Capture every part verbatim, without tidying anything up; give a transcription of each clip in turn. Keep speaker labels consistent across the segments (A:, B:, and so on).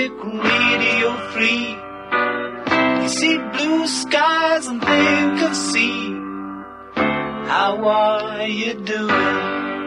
A: music radio free. You see blue skies and think of sea. How are you doing?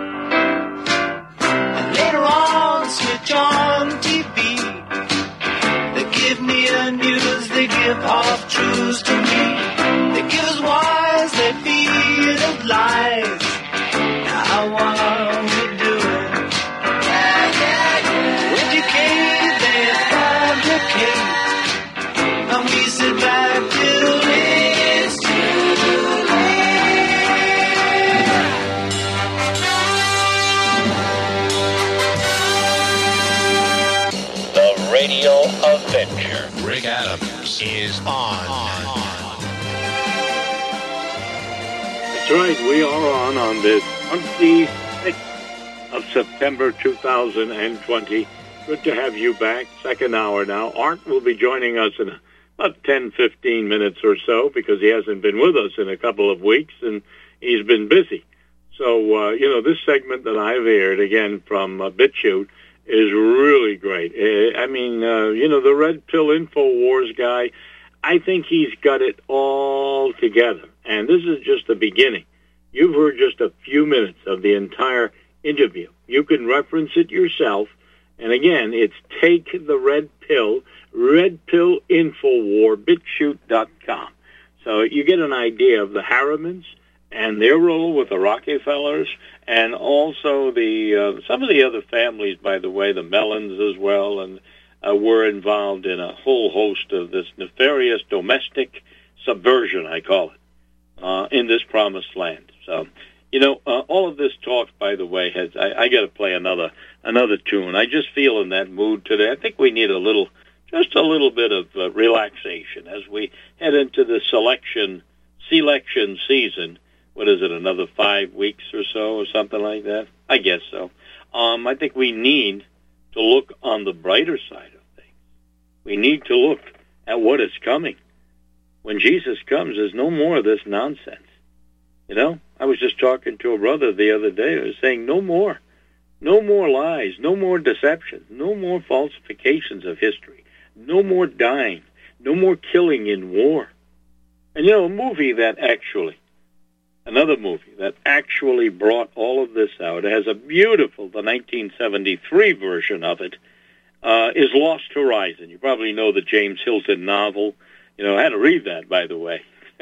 A: And later on, switch on T V. They give near news, they give half truths to me. They give us wise, they feed us lies. Now how are we doing? Yeah, yeah, yeah. Educate, they fabricate. And we sit back till it's too
B: late. The Radio Adventure. Rick Adams is on.
C: That's right, we are on on this twenty-sixth of September two thousand twenty. Good to have you back. Second hour now. Art will be joining us in about ten, fifteen minutes or so because he hasn't been with us in a couple of weeks and he's been busy. So, uh, you know, this segment that I've aired, again, from uh, BitChute is really great. Uh, I mean, uh, you know, the Red Pill InfoWars guy, I think he's got it all together. And this is just the beginning. You've heard just a few minutes of the entire interview. You can reference it yourself. And again, it's Take the Red Pill, Red Pill Infowar, BitChute dot com. So you get an idea of the Harrimans and their role with the Rockefellers, and also the uh, some of the other families, by the way, the Mellons as well, and uh, were involved in a whole host of this nefarious domestic subversion, I call it, uh, in this promised land. So, you know, uh, all of this talk, by the way, has I, I got to play another another tune. I just feel in that mood today. I think we need a little, just a little bit of uh, relaxation as we head into the selection selection season. What is it, another five weeks or so or something like that? I guess so. Um, I think we need to look on the brighter side of things. We need to look at what is coming. When Jesus comes, there's no more of this nonsense. You know, I was just talking to a brother the other day who was saying no more. No more lies, no more deception, no more falsifications of history, no more dying, no more killing in war. And, you know, a movie that actually, another movie that actually brought all of this out, it has a beautiful, the nineteen seventy-three version of it, uh, is Lost Horizon. You probably know the James Hilton novel. You know, I had to read that, by the way,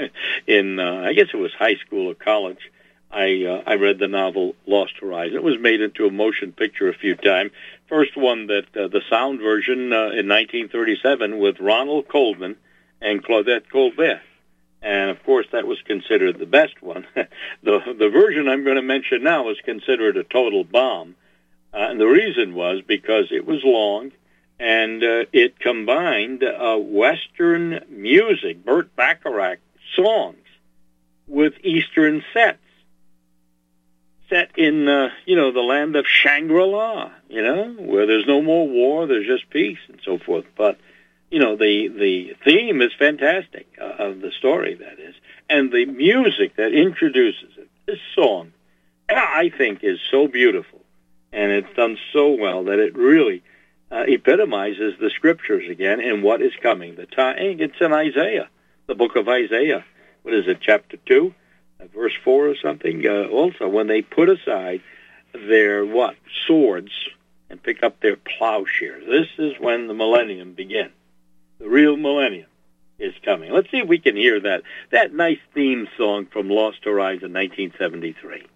C: in, uh, I guess it was high school or college. I uh, I read the novel Lost Horizon. It was made into a motion picture a few times. First one that uh, the sound version uh, in nineteen thirty-seven with Ronald Colman and Claudette Colbert. And, of course, that was considered the best one. the the version I'm going to mention now was considered a total bomb. Uh, and the reason was because it was long and uh, it combined uh, Western music, Burt Bacharach songs, with Eastern sets. Set in, uh, you know, the land of Shangri-La, you know, where there's no more war, there's just peace and so forth. But, you know, the, the theme is fantastic, uh, of the story, that is. And the music that introduces it, this song, I think is so beautiful. And it's done so well that it really uh, epitomizes the scriptures again and what is coming. The time, it's in Isaiah, the book of Isaiah. What is it, chapter two? Verse four or something, uh, also, when they put aside their, what, swords and pick up their plowshares. This is when the millennium begins. The real millennium is coming. Let's see if we can hear that, that nice theme song from Lost Horizon nineteen seventy-three.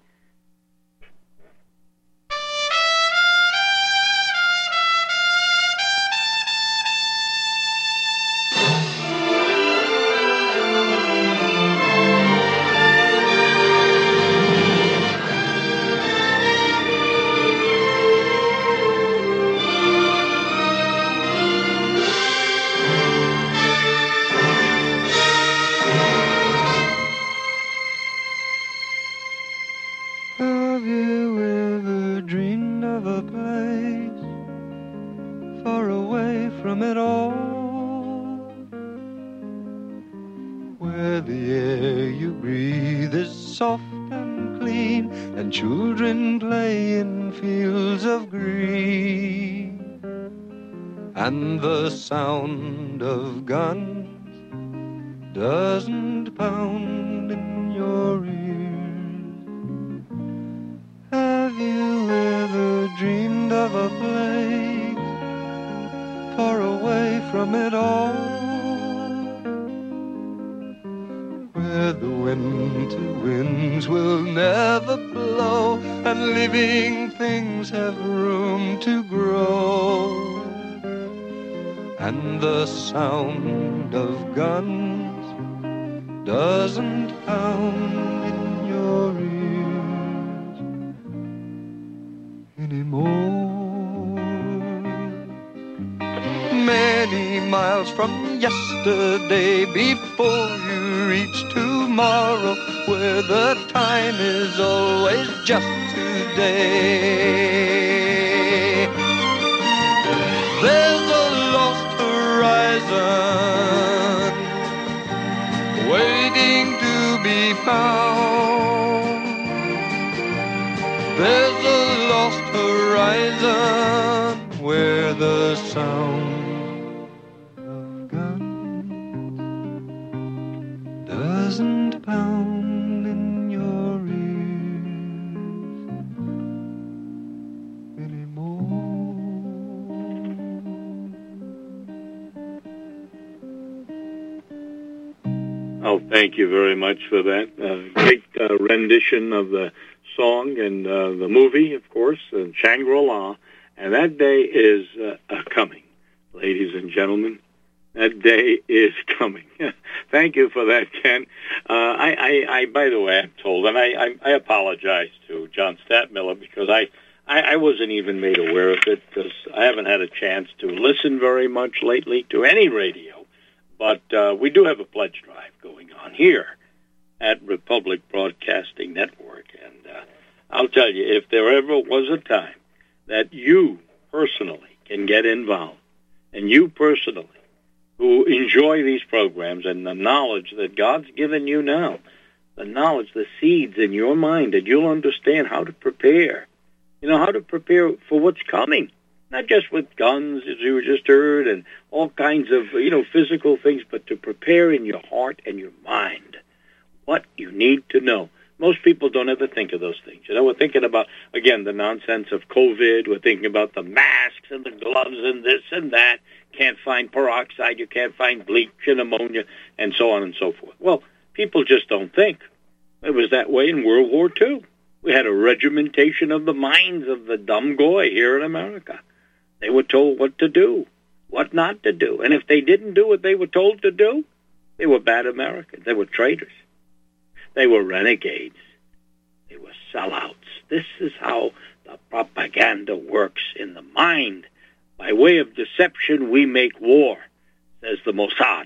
D: and the sound of guns doesn't pound in your ears. Have you ever dreamed of a place far away from it all, where the winter winds will never blow and living things have room to grow, and the sound of guns doesn't pound in your ears anymore? Many miles from yesterday, before you reach tomorrow, where the time is always just today, there's a lost horizon waiting to be found. There's a lost horizon where the sound of guns doesn't pound in your ears anymore.
C: Oh, thank you very much for that. Uh, great uh, rendition of the song and uh, the movie, of course, uh, Shangri-La. And that day is uh, uh, coming, ladies and gentlemen. That day is coming. Thank you for that, Ken. Uh, I, I, I, by the way, I'm told, and I, I, I apologize to John Stadtmiller because I, I, I wasn't even made aware of it because I haven't had a chance to listen very much lately to any radio. But uh, we do have a pledge drive going on here at Republic Broadcasting Network. And uh, I'll tell you, if there ever was a time that you personally can get involved, and you personally who enjoy these programs and the knowledge that God's given you now, the knowledge, the seeds in your mind that you'll understand how to prepare, you know, how to prepare for what's coming. Not just with guns, as you just heard, and all kinds of, you know, physical things, but to prepare in your heart and your mind what you need to know. Most people don't ever think of those things. You know, we're thinking about, again, the nonsense of COVID. We're thinking about the masks and the gloves and this and that. Can't find peroxide. You can't find bleach and ammonia and so on and so forth. Well, people just don't think. It was that way in World War Two. We had a regimentation of the minds of the dumb goy here in America. They were told what to do, what not to do. And if they didn't do what they were told to do, they were bad Americans. They were traitors. They were renegades. They were sellouts. This is how the propaganda works in the mind. By way of deception, we make war, says the Mossad.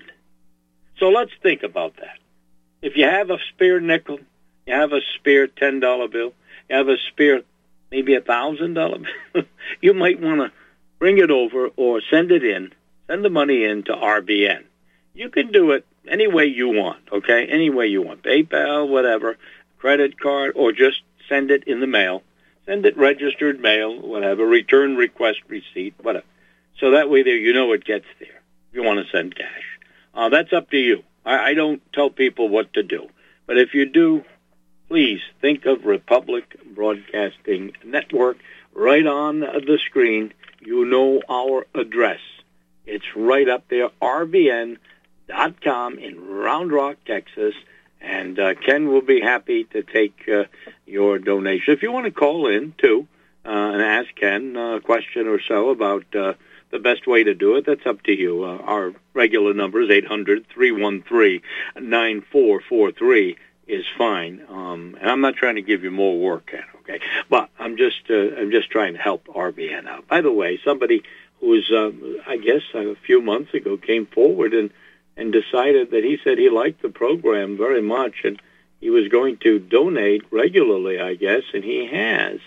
C: So let's think about that. If you have a spare nickel, you have a spare ten dollar bill, you have a spare maybe a one thousand dollar bill, you might want to bring it over or send it in, send the money in to R B N. You can do it any way you want, okay? Any way you want. PayPal, whatever, credit card, or just send it in the mail. Send it registered mail, whatever, return request receipt, whatever. So that way there you know it gets there if you want to send cash. Uh, that's up to you. I, I don't tell people what to do. But if you do, please think of Republic Broadcasting Network right on the screen. You know our address. It's right up there, R B N dot com in Round Rock, Texas. And uh, Ken will be happy to take uh, your donation. If you want to call in, too, uh, and ask Ken a question or so about uh, the best way to do it, that's up to you. Uh, our regular number is eight hundred, three one three, nine four four three is fine. Um, and I'm not trying to give you more work, Ken, okay? But I'm just uh, I'm just trying to help R B N out. By the way, somebody who was, uh, I guess, a few months ago came forward and, and decided that he said he liked the program very much and he was going to donate regularly, I guess, and he has.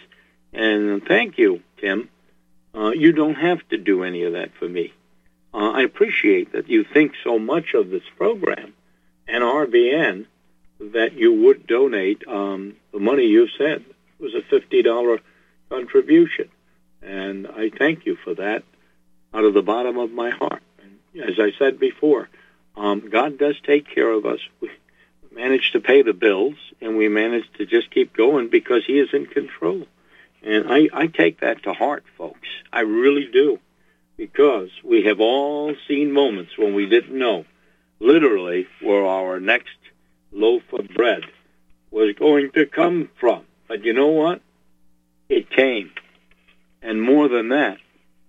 C: And thank you, Tim. Uh, you don't have to do any of that for me. Uh, I appreciate that you think so much of this program and R B N that you would donate um, the money you said. It was a fifty dollar contribution, and I thank you for that. out of the bottom of my heart. And as I said before, um, God does take care of us. We managed to pay the bills, and we managed to just keep going because he is in control. And I, I take that to heart, folks. I really do. Because we have all seen moments when we didn't know, literally, where our next loaf of bread was going to come from. But you know what? It came. And more than that,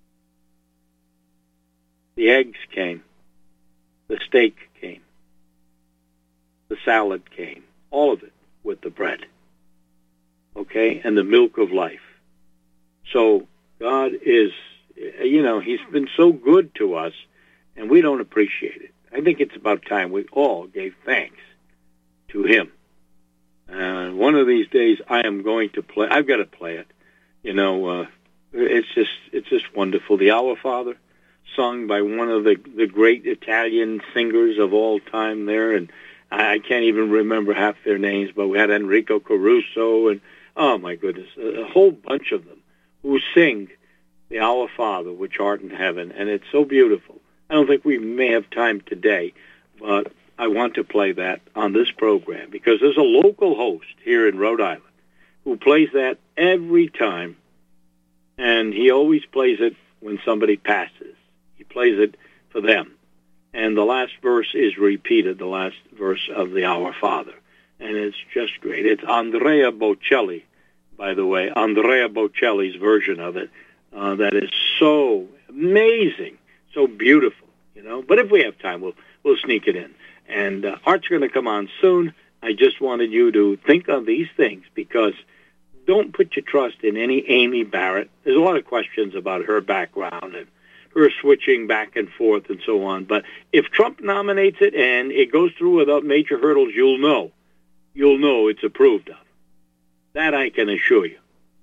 C: the eggs came. The steak came. The salad came. All of it with the bread. Okay? And the milk of life. So God is, you know, he's been so good to us, and we don't appreciate it. I think it's about time we all gave thanks to him. Uh, one of these days, I am going to play. I've got to play it. You know, uh, it's just it's just wonderful. The Our Father, sung by one of the the great Italian singers of all time there, and I, I can't even remember half their names, but we had Enrico Caruso, and oh my goodness, a, a whole bunch of them who sing the Our Father, which art in heaven, and it's so beautiful. I don't think we may have time today, but I want to play that on this program because there's a local host here in Rhode Island who plays that every time, and he always plays it when somebody passes. He plays it for them. And the last verse is repeated, the last verse of the Our Father, and it's just great. It's Andrea Bocelli, by the way, Andrea Bocelli's version of it. Uh, that is so amazing, so beautiful, you know. But if we have time, we'll we'll sneak it in. And uh, Art's going to come on soon. I just wanted you to think of these things because don't put your trust in any Amy Barrett. There's a lot of questions about her background and her switching back and forth and so on. But if Trump nominates it and it goes through without major hurdles, you'll know. You'll know it's approved of. That I can assure you.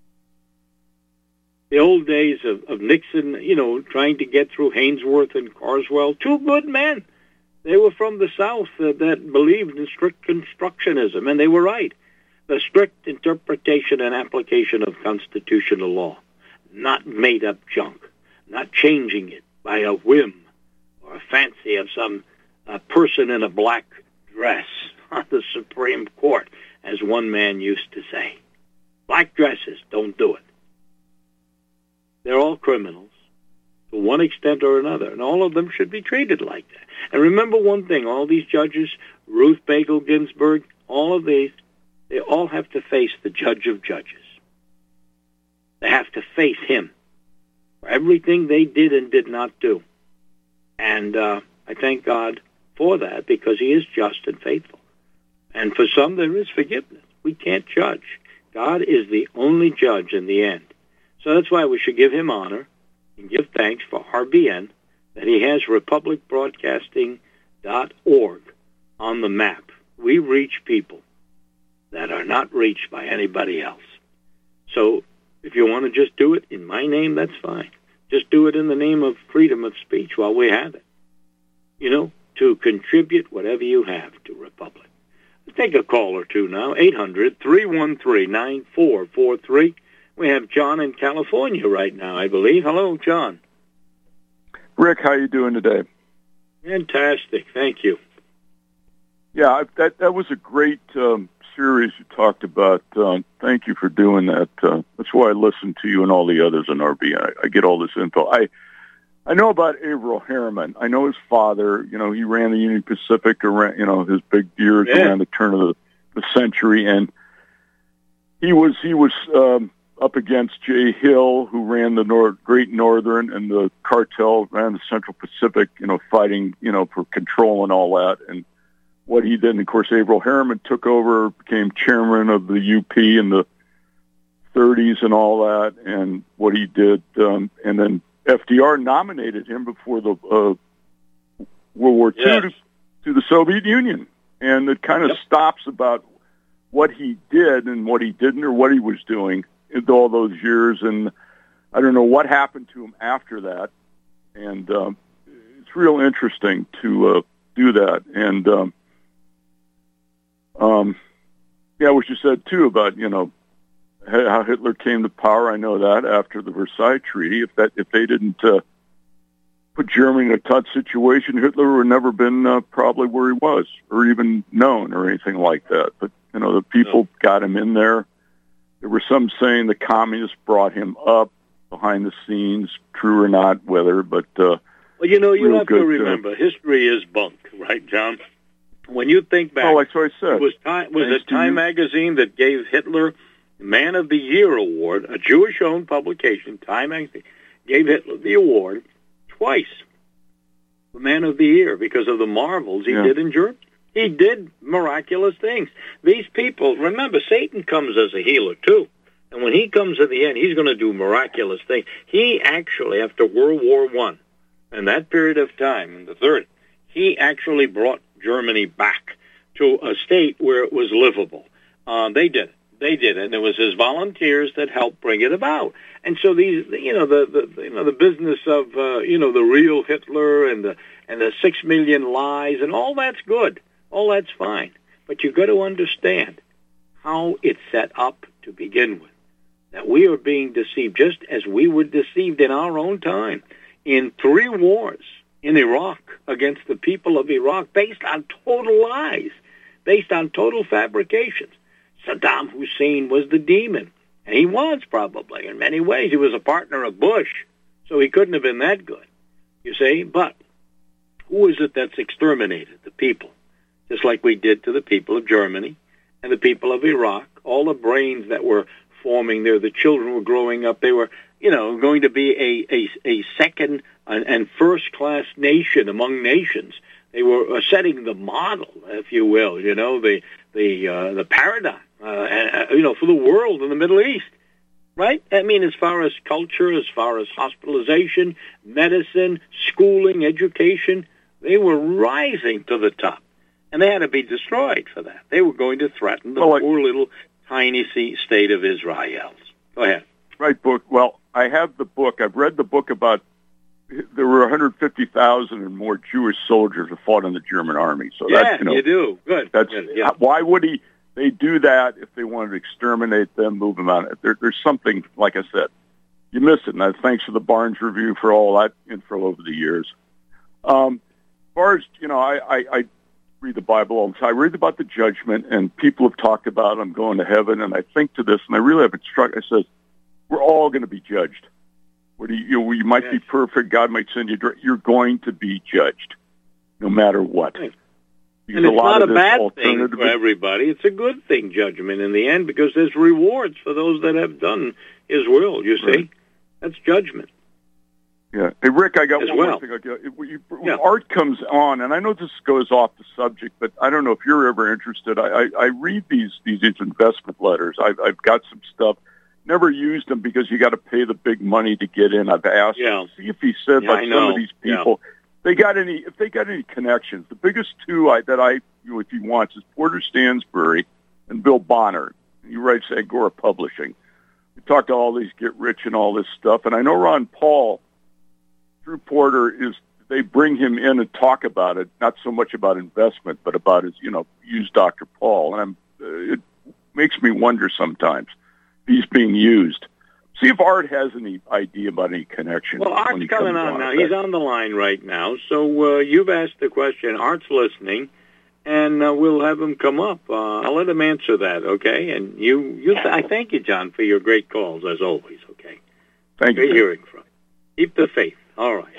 C: The old days of, of Nixon, you know, trying to get through Hainsworth and Carswell, two good men. They were from the South uh, that believed in strict constructionism, and they were right. The strict interpretation and application of constitutional law, not made-up junk, not changing it by a whim or a fancy of some uh, person in a black dress on the Supreme Court, as one man used to say. Black dresses, don't do it. They're all criminals to one extent or another, and all of them should be treated like that. And remember one thing, all these judges, Ruth Bader Ginsburg, all of these, they all have to face the judge of judges. They have to face him for everything they did and did not do. And uh, I thank God for that because he is just and faithful. And for some, there is forgiveness. We can't judge. God is the only judge in the end. So that's why we should give him honor and give thanks for R B N, that he has republic broadcasting dot org on the map. We reach people that are not reached by anybody else. So if you want to just do it in my name, that's fine. Just do it in the name of freedom of speech while we have it. You know, to contribute whatever you have to Republic. Let's take a call or two now, eight hundred, three one three, nine four four three. We have John in California right now, I believe. Hello, John.
E: Rick, how are you doing today?
C: Fantastic. Thank you.
E: Yeah, that that was a great um, series you talked about. Uh, thank you for doing that. Uh, that's why I listen to you and all the others in R B. I, I get all this info. I I know about Averell Harriman. I know his father. You know, he ran the Union Pacific around, you know, his big years
C: yeah.
E: around the turn of the, the century. And he was, he was, um, up against Jay Hill, who ran the Nord, Great Northern, and the cartel ran the Central Pacific, you know, fighting, you know, for control and all that. And what he did, and of course, Averell Harriman took over, became chairman of the U P in the thirties and all that, and what he did. Um, and then F D R nominated him before the uh, World War Two
C: yes.
E: to, to the Soviet Union. And it kind of
C: yep.
E: stops about what he did and what he didn't or what he was doing in all those years, and I don't know what happened to him after that. And um, it's real interesting to uh, do that. And um, um, yeah, what you said too about you know how Hitler came to power. I know that after the Versailles Treaty. If that if they didn't uh, put Germany in a tough situation. Hitler would never been uh, probably where he was, or even known, or anything like that. But you know, the people no. got him in there. There were some saying the communists brought him up behind the scenes, true or not, whether. But uh,
C: well, you know, you have
E: good,
C: to remember, uh, history is bunk, right, John? When you think back,
E: oh, like so I said,
C: it was Time, was it Time magazine that gave Hitler Man of the Year award, a Jewish-owned publication. Time magazine gave Hitler the award twice, the Man of the Year, because of the marvels he yeah. did in Germany. He did miraculous things. These people, remember, Satan comes as a healer, too. And when he comes at the end, he's going to do miraculous things. He actually, after World War One, and that period of time, in the thirties, he actually brought Germany back to a state where it was livable. Uh, they did it. They did it, and it was his volunteers that helped bring it about. And so these, you know, the, the you know the business of uh, you know the real Hitler and the and the six million lies and all that's good, all that's fine. But you got to understand how it's set up to begin with. That we are being deceived, just as we were deceived in our own time in three wars in Iraq against the people of Iraq, based on total lies, based on total fabrications. Saddam Hussein was the demon, and he was probably in many ways. He was a partner of Bush, so he couldn't have been that good, you see. But who is it that's exterminated? The people, just like we did to the people of Germany and the people of Iraq. All the brains that were forming there, the children were growing up. They were, you know, going to be a a, a second and first-class nation among nations. They were setting the model, if you will, you know, the the uh, the paradigm, uh, and, uh, you know, for the world in the Middle East, right? I mean, as far as culture, as far as hospitalization, medicine, schooling, education, they were rising to the top, and they had to be destroyed for that. They were going to threaten the well, poor little tiny state of Israel. Go ahead.
E: Right, book. Well, I have the book. I've read the book about. There were one hundred fifty thousand and more Jewish soldiers who fought in the German army. So
C: yeah,
E: that's, you know,
C: you do. Good.
E: That's
C: Good. Yeah.
E: Why would he? They do that if they wanted to exterminate them, move them out. There, there's something, like I said, you miss it. And I, thanks for the Barnes Review for all that info over the years. Um, as far as, you know, I, I, I read the Bible all the time. I read about the judgment, and people have talked about I'm going to heaven, and I think to this, and I really have it struck. I says, we're all going to be judged. What do you, you, know, you might yes. be perfect. God might send you. You're going to be judged, no matter what.
C: Because and it's a not a bad thing for everybody. It's a good thing, judgment, in the end, because there's rewards for those that have done His will, you see. Right. That's judgment.
E: Yeah. Hey, Rick, I got
C: As
E: one
C: well.
E: more thing. I got, when
C: yeah.
E: Art comes on, and I know this goes off the subject, but I don't know if you're ever interested. I, I, I read these, these investment letters. I've, I've got some stuff. Never used them because you got to pay the big money to get in. I've asked
C: yeah.
E: him, see if he said
C: yeah,
E: like
C: I
E: some
C: know.
E: of these people, yeah. they got any, if they got any connections. The biggest two I, that I, you know, if he wants, is Porter Stansbury and Bill Bonner. He writes Agora Publishing. We talked to all these get rich and all this stuff, and I know Ron Paul through Porter is they bring him in and talk about it, not so much about investment, but about his, you know, use Doctor Paul, and I'm, uh, it makes me wonder sometimes. He's being used. See if Art has any idea about any connection.
C: Well, Art's coming on, on now. He's on the line right now. So uh, you've asked the question. Art's listening, and uh, we'll have him come up. Uh, I'll let him answer that, okay? And you, you, th- I thank you, John, for your great calls, as always, okay?
E: Thank
C: Great
E: you.
C: hearing from you. Keep the faith. All right.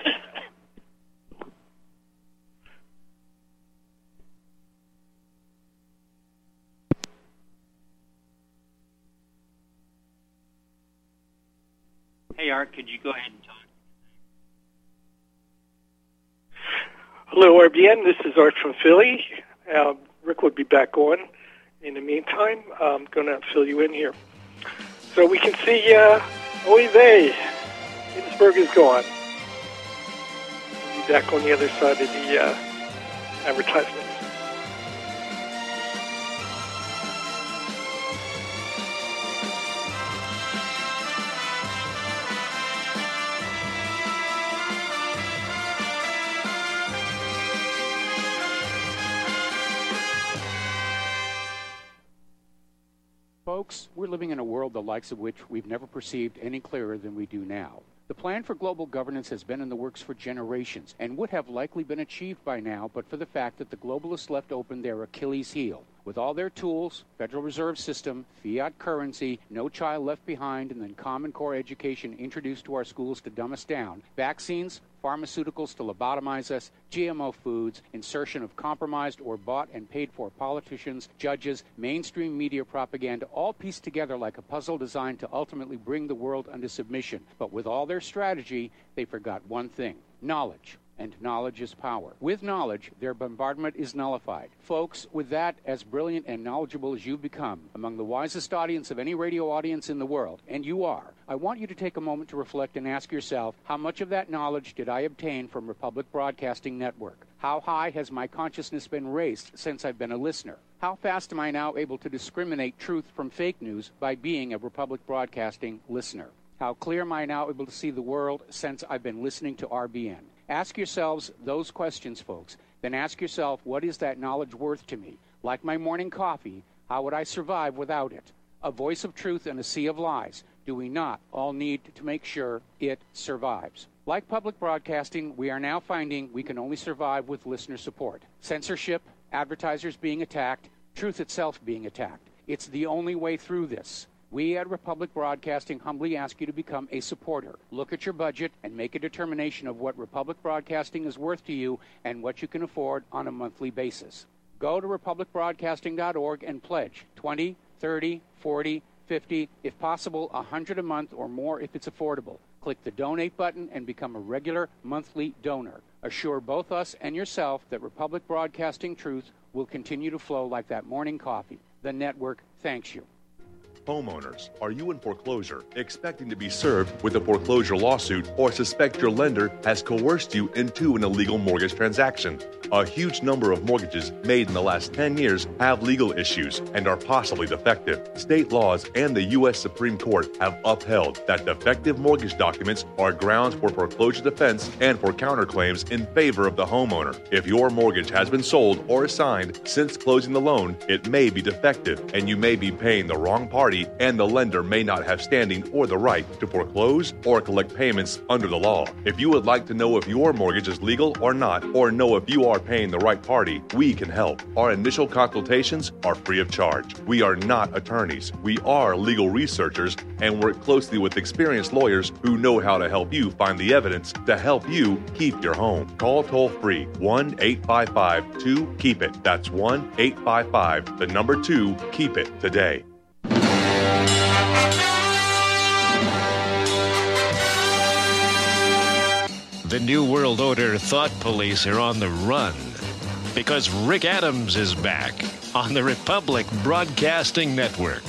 F: Hey, Art, could you go ahead and talk?
G: Hello, R B N. This is Art from Philly. Uh, Rick will be back on. In the meantime, I'm going to fill you in here. So we can see, uh, oy vey, Ginsburg is gone. We'll be back on the other side of the uh, advertisement.
H: Folks, we're living in a world the likes of which we've never perceived any clearer than we do now. The plan for global governance has been in the works for generations and would have likely been achieved by now but for the fact that the globalists left open their Achilles heel. With all their tools, Federal Reserve System, fiat currency, no child left behind, and then Common Core education introduced to our schools to dumb us down, vaccines, pharmaceuticals to lobotomize us, G M O foods, insertion of compromised or bought and paid for politicians, judges, mainstream media propaganda, all pieced together like a puzzle designed to ultimately bring the world under submission. But with all their strategy, they forgot one thing: knowledge. And knowledge is power. With knowledge, their bombardment is nullified. Folks, with that, as brilliant and knowledgeable as you've become, among the wisest audience of any radio audience in the world, and you are, I want you to take a moment to reflect and ask yourself, how much of that knowledge did I obtain from Republic Broadcasting Network? How high has my consciousness been raised since I've been a listener? How fast am I now able to discriminate truth from fake news by being a Republic Broadcasting listener? How clear am I now able to see the world since I've been listening to R B N? Ask yourselves those questions, folks. Then ask yourself, what is that knowledge worth to me? Like my morning coffee, how would I survive without it? A voice of truth in a sea of lies. Do we not all need to make sure it survives? Like public broadcasting, we are now finding we can only survive with listener support. Censorship, advertisers being attacked, truth itself being attacked. It's the only way through this. We at Republic Broadcasting humbly ask you to become a supporter. Look at your budget and make a determination of what Republic Broadcasting is worth to you and what you can afford on a monthly basis. Go to republic broadcasting dot org and pledge twenty, thirty, forty, fifty, if possible, one hundred a month or more if it's affordable. Click the donate button and become a regular monthly donor. Assure both us and yourself that Republic Broadcasting truth will continue to flow like that morning coffee. The network thanks you.
I: Homeowners, are you in foreclosure, expecting to be served with a foreclosure lawsuit, or suspect your lender has coerced you into an illegal mortgage transaction? A huge number of mortgages made in the last ten years have legal issues and are possibly defective. State laws and the U S Supreme Court have upheld that defective mortgage documents are grounds for foreclosure defense and for counterclaims in favor of the homeowner. If your mortgage has been sold or assigned since closing the loan, it may be defective and you may be paying the wrong party, and the lender may not have standing or the right to foreclose or collect payments under the law. If you would like to know if your mortgage is legal or not, or know if you are paying the right party, we can help. Our initial consultations are free of charge. We are not attorneys. We are legal researchers and work closely with experienced lawyers who know how to help you find the evidence to help you keep your home. Call toll-free one eight five five two keep it. That's one eight five five, the number two, keep it today.
J: The New World Order thought police are on the run because Rick Adams is back on the Republic Broadcasting Network.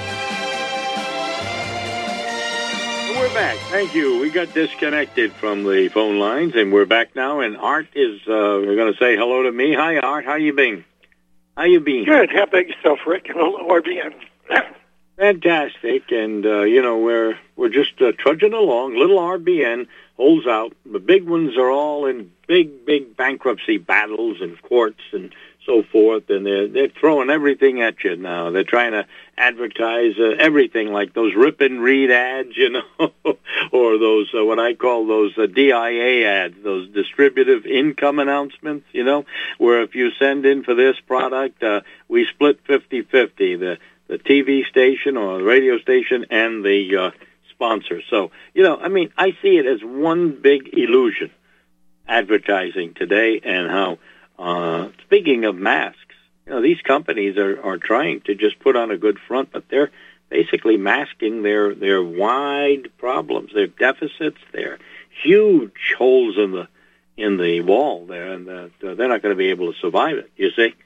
C: We're back. Thank you. We got disconnected from the phone lines, and we're back now. And Art is uh, we're going to say hello to me. Hi, Art. How you been? How you been?
G: Good. How about yourself, Rick? Hello, R B N.
C: Fantastic. And uh, you know, we're we're just uh, trudging along. Little R B N holds out. The big ones are all in big, big bankruptcy battles and courts and so forth, and they're they're throwing everything at you now. They're trying to advertise uh, everything, like those rip and read ads, you know, or those uh, what I call those uh, D I A ads, those distributive income announcements, you know, where if you send in for this product, uh, we split fifty-fifty, the the T V station or the radio station and the uh, sponsor. So, you know, I mean, I see it as one big illusion, advertising today, and how. Uh, speaking of masks, you know, these companies are, are trying to just put on a good front, but they're basically masking their, their wide problems, their deficits, their huge holes in the in the wall there, and uh, they're not going to be able to survive it, you see?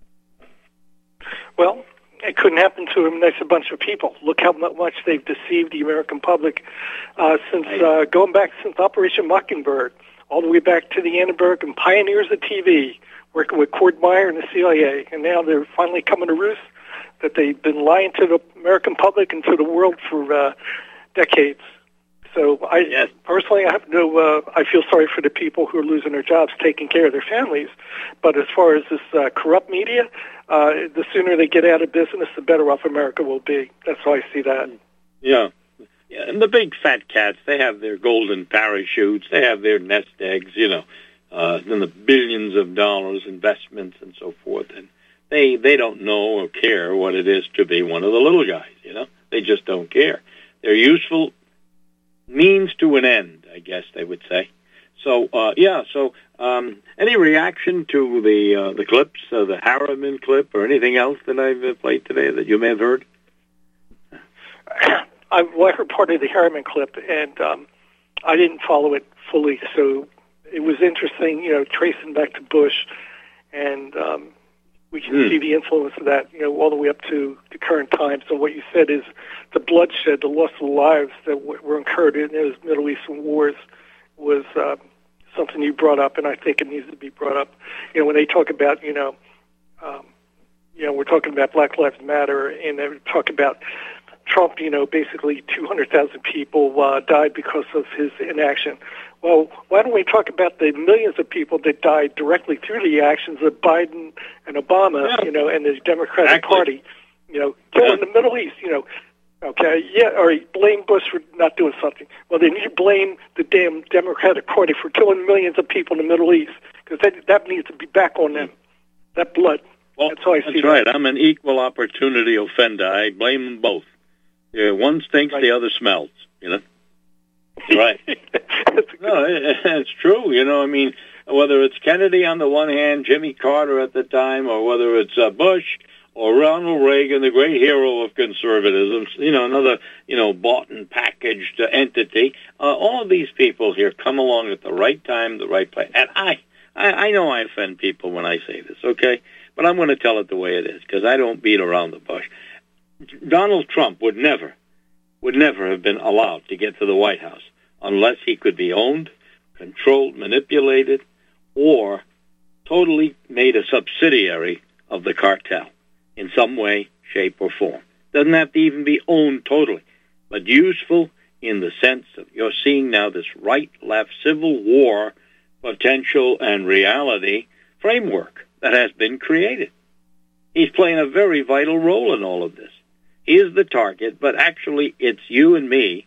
G: Well, it couldn't happen to them. That's a bunch of people. Look how much they've deceived the American public uh, since uh, going back since Operation Mockingbird, all the way back to the Annenberg and pioneers of T V, working with Cord Meyer and the C I A. And now they're finally coming to roost that they've been lying to the American public and to the world for uh, decades. So I yes. personally, I have no. Uh, I feel sorry for the people who are losing their jobs, taking care of their families. But as far as this uh, corrupt media, uh, the sooner they get out of business, the better off America will be. That's how I see that.
C: Yeah. Yeah, and the big fat cats, they have their golden parachutes, they have their nest eggs, you know, uh, and the billions of dollars investments and so forth, and they they don't know or care what it is to be one of the little guys, you know. They just don't care. They're useful means to an end, I guess they would say. So, uh, yeah, so um, any reaction to the uh, the clips, uh, the Harriman clip, or anything else that I've uh, played today that you may have heard?
G: I, well, I heard part of the Harriman clip, and um, I didn't follow it fully, so it was interesting, you know, tracing back to Bush, and um, we can mm. see the influence of that, you know, all the way up to the current times. And what you said is the bloodshed, the loss of lives that w- were incurred in those Middle Eastern wars was uh, something you brought up, and I think it needs to be brought up. You know, when they talk about, you know, um, you know, we're talking about Black Lives Matter, and they talk about Trump, you know, basically two hundred thousand people uh, died because of his inaction. Well, why don't we talk about the millions of people that died directly through the actions of Biden and Obama, yeah. you know, and the Democratic exactly. Party, you know, killing yeah. the Middle East, you know. Okay, yeah, or blame Bush for not doing something. Well, then you blame the damn Democratic Party for killing millions of people in the Middle East, because that, that needs to be back on them, that blood.
C: Well,
G: that's how I see
C: that's right. That. I'm an equal opportunity offender. I blame them both. Yeah, one stinks, right. the other smells, you know? Right. No, it, it's true, you know, I mean, whether it's Kennedy on the one hand, Jimmy Carter at the time, or whether it's uh, Bush or Ronald Reagan, the great hero of conservatism, you know, another, you know, bought and packaged uh, entity, uh, all of these people here come along at the right time, the right place. And I, I, I know I offend people when I say this, okay? But I'm going to tell it the way it is, because I don't beat around the bush. Donald Trump would never, would never have been allowed to get to the White House unless he could be owned, controlled, manipulated, or totally made a subsidiary of the cartel in some way, shape, or form. Doesn't have to even be owned totally, but useful in the sense of you're seeing now this right-left civil war potential and reality framework that has been created. He's playing a very vital role in all of this. He is the target, but actually it's you and me,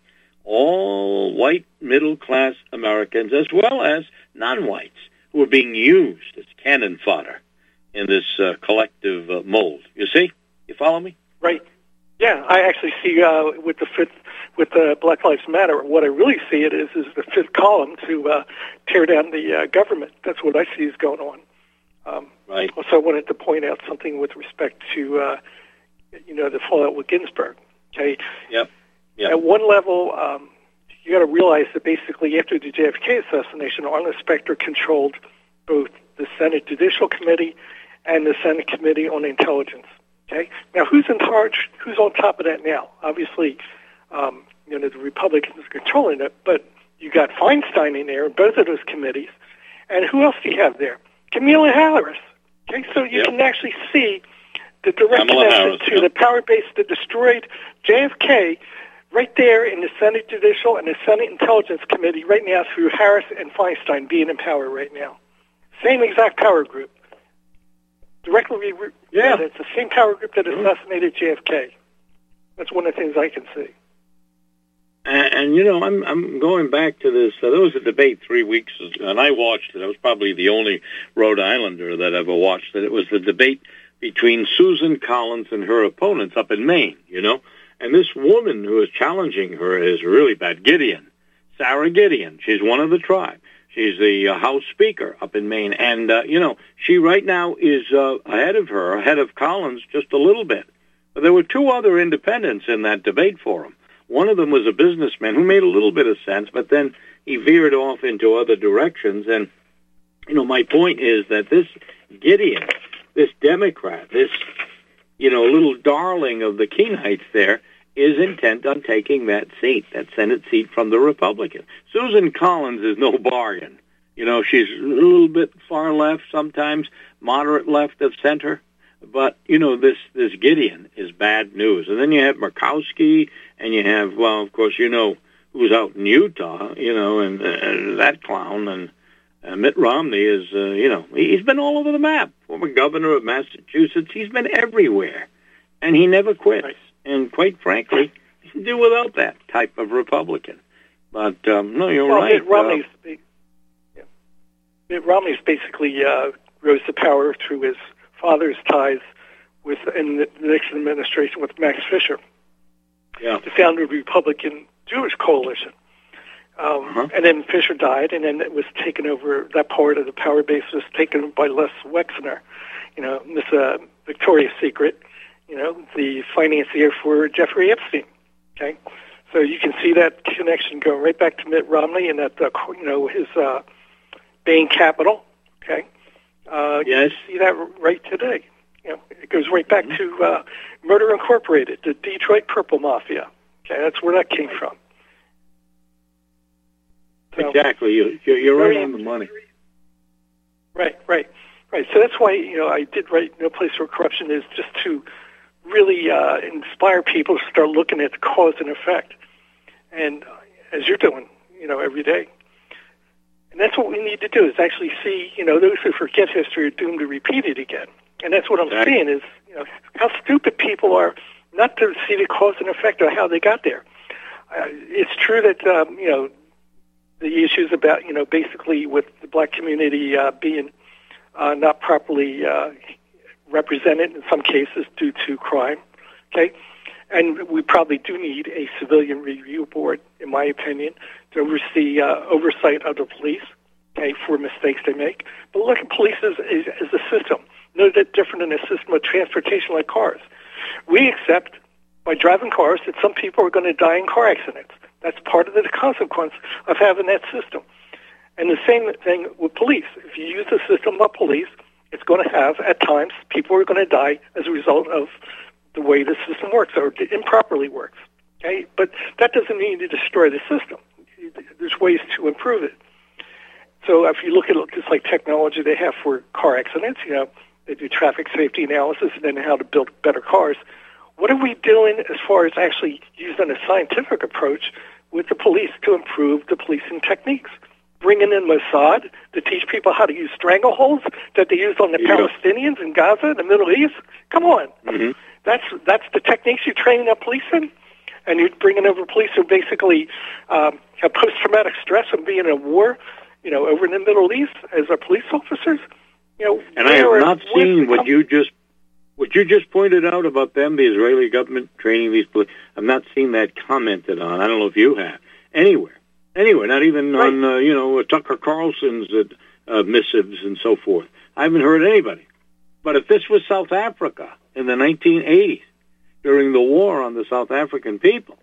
C: all white middle-class Americans, as well as non-whites, who are being used as cannon fodder in this uh, collective uh, mold. You see? You follow me?
G: Right. Yeah, I actually see uh, with the fifth, with the uh, Black Lives Matter, what I really see it is is the fifth column to uh, tear down the uh, government. That's what I see is going on. Um,
C: right.
G: Also, I wanted to point out something with respect to, uh, you know, the fallout with Ginsburg. Okay.
C: Yep. Yep.
G: At one level, um, you got to realize that basically after the J F K assassination, Arlen Specter controlled both the Senate Judicial Committee and the Senate Committee on Intelligence. Okay. Now, who's in charge? Who's on top of that now? Obviously, um, you know, the Republicans are controlling it, but you got Feinstein in there in both of those committees. And who else do you have there? Kamala Harris. Okay, so you yep. can actually see the direct
C: Kamala
G: connection
C: Harris,
G: to
C: yep.
G: the power base that destroyed J F K right there in the Senate Judicial and the Senate Intelligence Committee right now through Harris and Feinstein being in power right now. Same exact power group. Directly, re-
C: yeah.
G: it's the same power group that assassinated J F K. That's one of the things I can see.
C: And, and you know, I'm I'm going back to this. Uh, there was a debate three weeks ago, and I watched it. I was probably the only Rhode Islander that ever watched it. It was the debate between Susan Collins and her opponents up in Maine, you know. And this woman who is challenging her is really bad. Gideon, Sarah Gideon. She's one of the tribe. She's the uh, House Speaker up in Maine. And, uh, you know, she right now is uh, ahead of her, ahead of Collins just a little bit. But there were two other independents in that debate forum. One of them was a businessman who made a little bit of sense, but then he veered off into other directions. And, you know, my point is that this Gideon, this Democrat, this, you know, little darling of the Keenites there, is intent on taking that seat, that Senate seat from the Republican. Susan Collins is no bargain. You know, she's a little bit far left, sometimes moderate left of center. But, you know, this, this Gideon is bad news. And then you have Murkowski, and you have, well, of course, you know who's out in Utah, you know, and uh, that clown. And uh, Mitt Romney is, uh, you know, he's been all over the map. Former governor of Massachusetts. He's been everywhere. And he never quits. And quite frankly, do without that type of Republican. But um, no, you're
G: well,
C: right.
G: Mitt Romney's, uh, yeah. Mitt Romney's basically uh, rose to power through his father's ties with in the Nixon administration with Max Fisher,
C: yeah.
G: the founder of the Republican Jewish Coalition. Um, uh-huh. And then Fisher died, and then it was taken over. That part of the power base was taken by Les Wexner, you know, Miss uh, Victoria's Secret, you know, the financier for Jeffrey Epstein. Okay, so you can see that connection going right back to Mitt Romney and that, uh, you know, his uh, Bain Capital. Okay, uh,
C: yes,
G: you see that right today. You know, it goes right back mm-hmm. to uh, Murder Incorporated, the Detroit Purple Mafia. Okay, that's where that came from. So,
C: exactly, you, you're right on the money.
G: Right, right, right. So that's why, you know, I did write No Place for Corruption, is just to really uh, inspire people to start looking at the cause and effect, and uh, as you're doing, you know, every day. And that's what we need to do, is actually see, you know, those who forget history are doomed to repeat it again. And that's what I'm exactly. seeing is, you know, how stupid people are not to see the cause and effect of how they got there. Uh, it's true that, um, you know, the issues about, you know, basically with the black community uh, being uh, not properly uh, represented in some cases due to crime, okay? And we probably do need a civilian review board, in my opinion, to oversee uh, oversight of the police, okay, for mistakes they make. But look at police as, as, as a system, no different than a system of transportation like cars. We accept, by driving cars, that some people are going to die in car accidents. That's part of the consequence of having that system. And the same thing with police. If you use the system of police, it's going to have, at times, people are going to die as a result of the way the system works, or improperly works. Okay, but that doesn't mean to destroy the system. There's ways to improve it. So if you look at just like technology they have for car accidents, you know, they do traffic safety analysis and then how to build better cars. What are we doing as far as actually using a scientific approach with the police to improve the policing techniques? Bringing in Mossad to teach people how to use strangleholds that they used on the yeah. Palestinians in Gaza, the Middle East? Come on.
C: Mm-hmm.
G: That's that's the techniques you're training up police in? And you're bringing over police who basically um, have post-traumatic stress from being in a war, you know, over in the Middle East as our police officers? You know,
C: and I have not seen what you just what you just pointed out about them, the Israeli government training these police. I've not seen that commented on. I don't know if you have. Anywhere. Anywhere, not even right. on, uh, you know, Tucker Carlson's uh, missives and so forth. I haven't heard anybody. But if this was South Africa in the nineteen eighties, during the war on the South African people,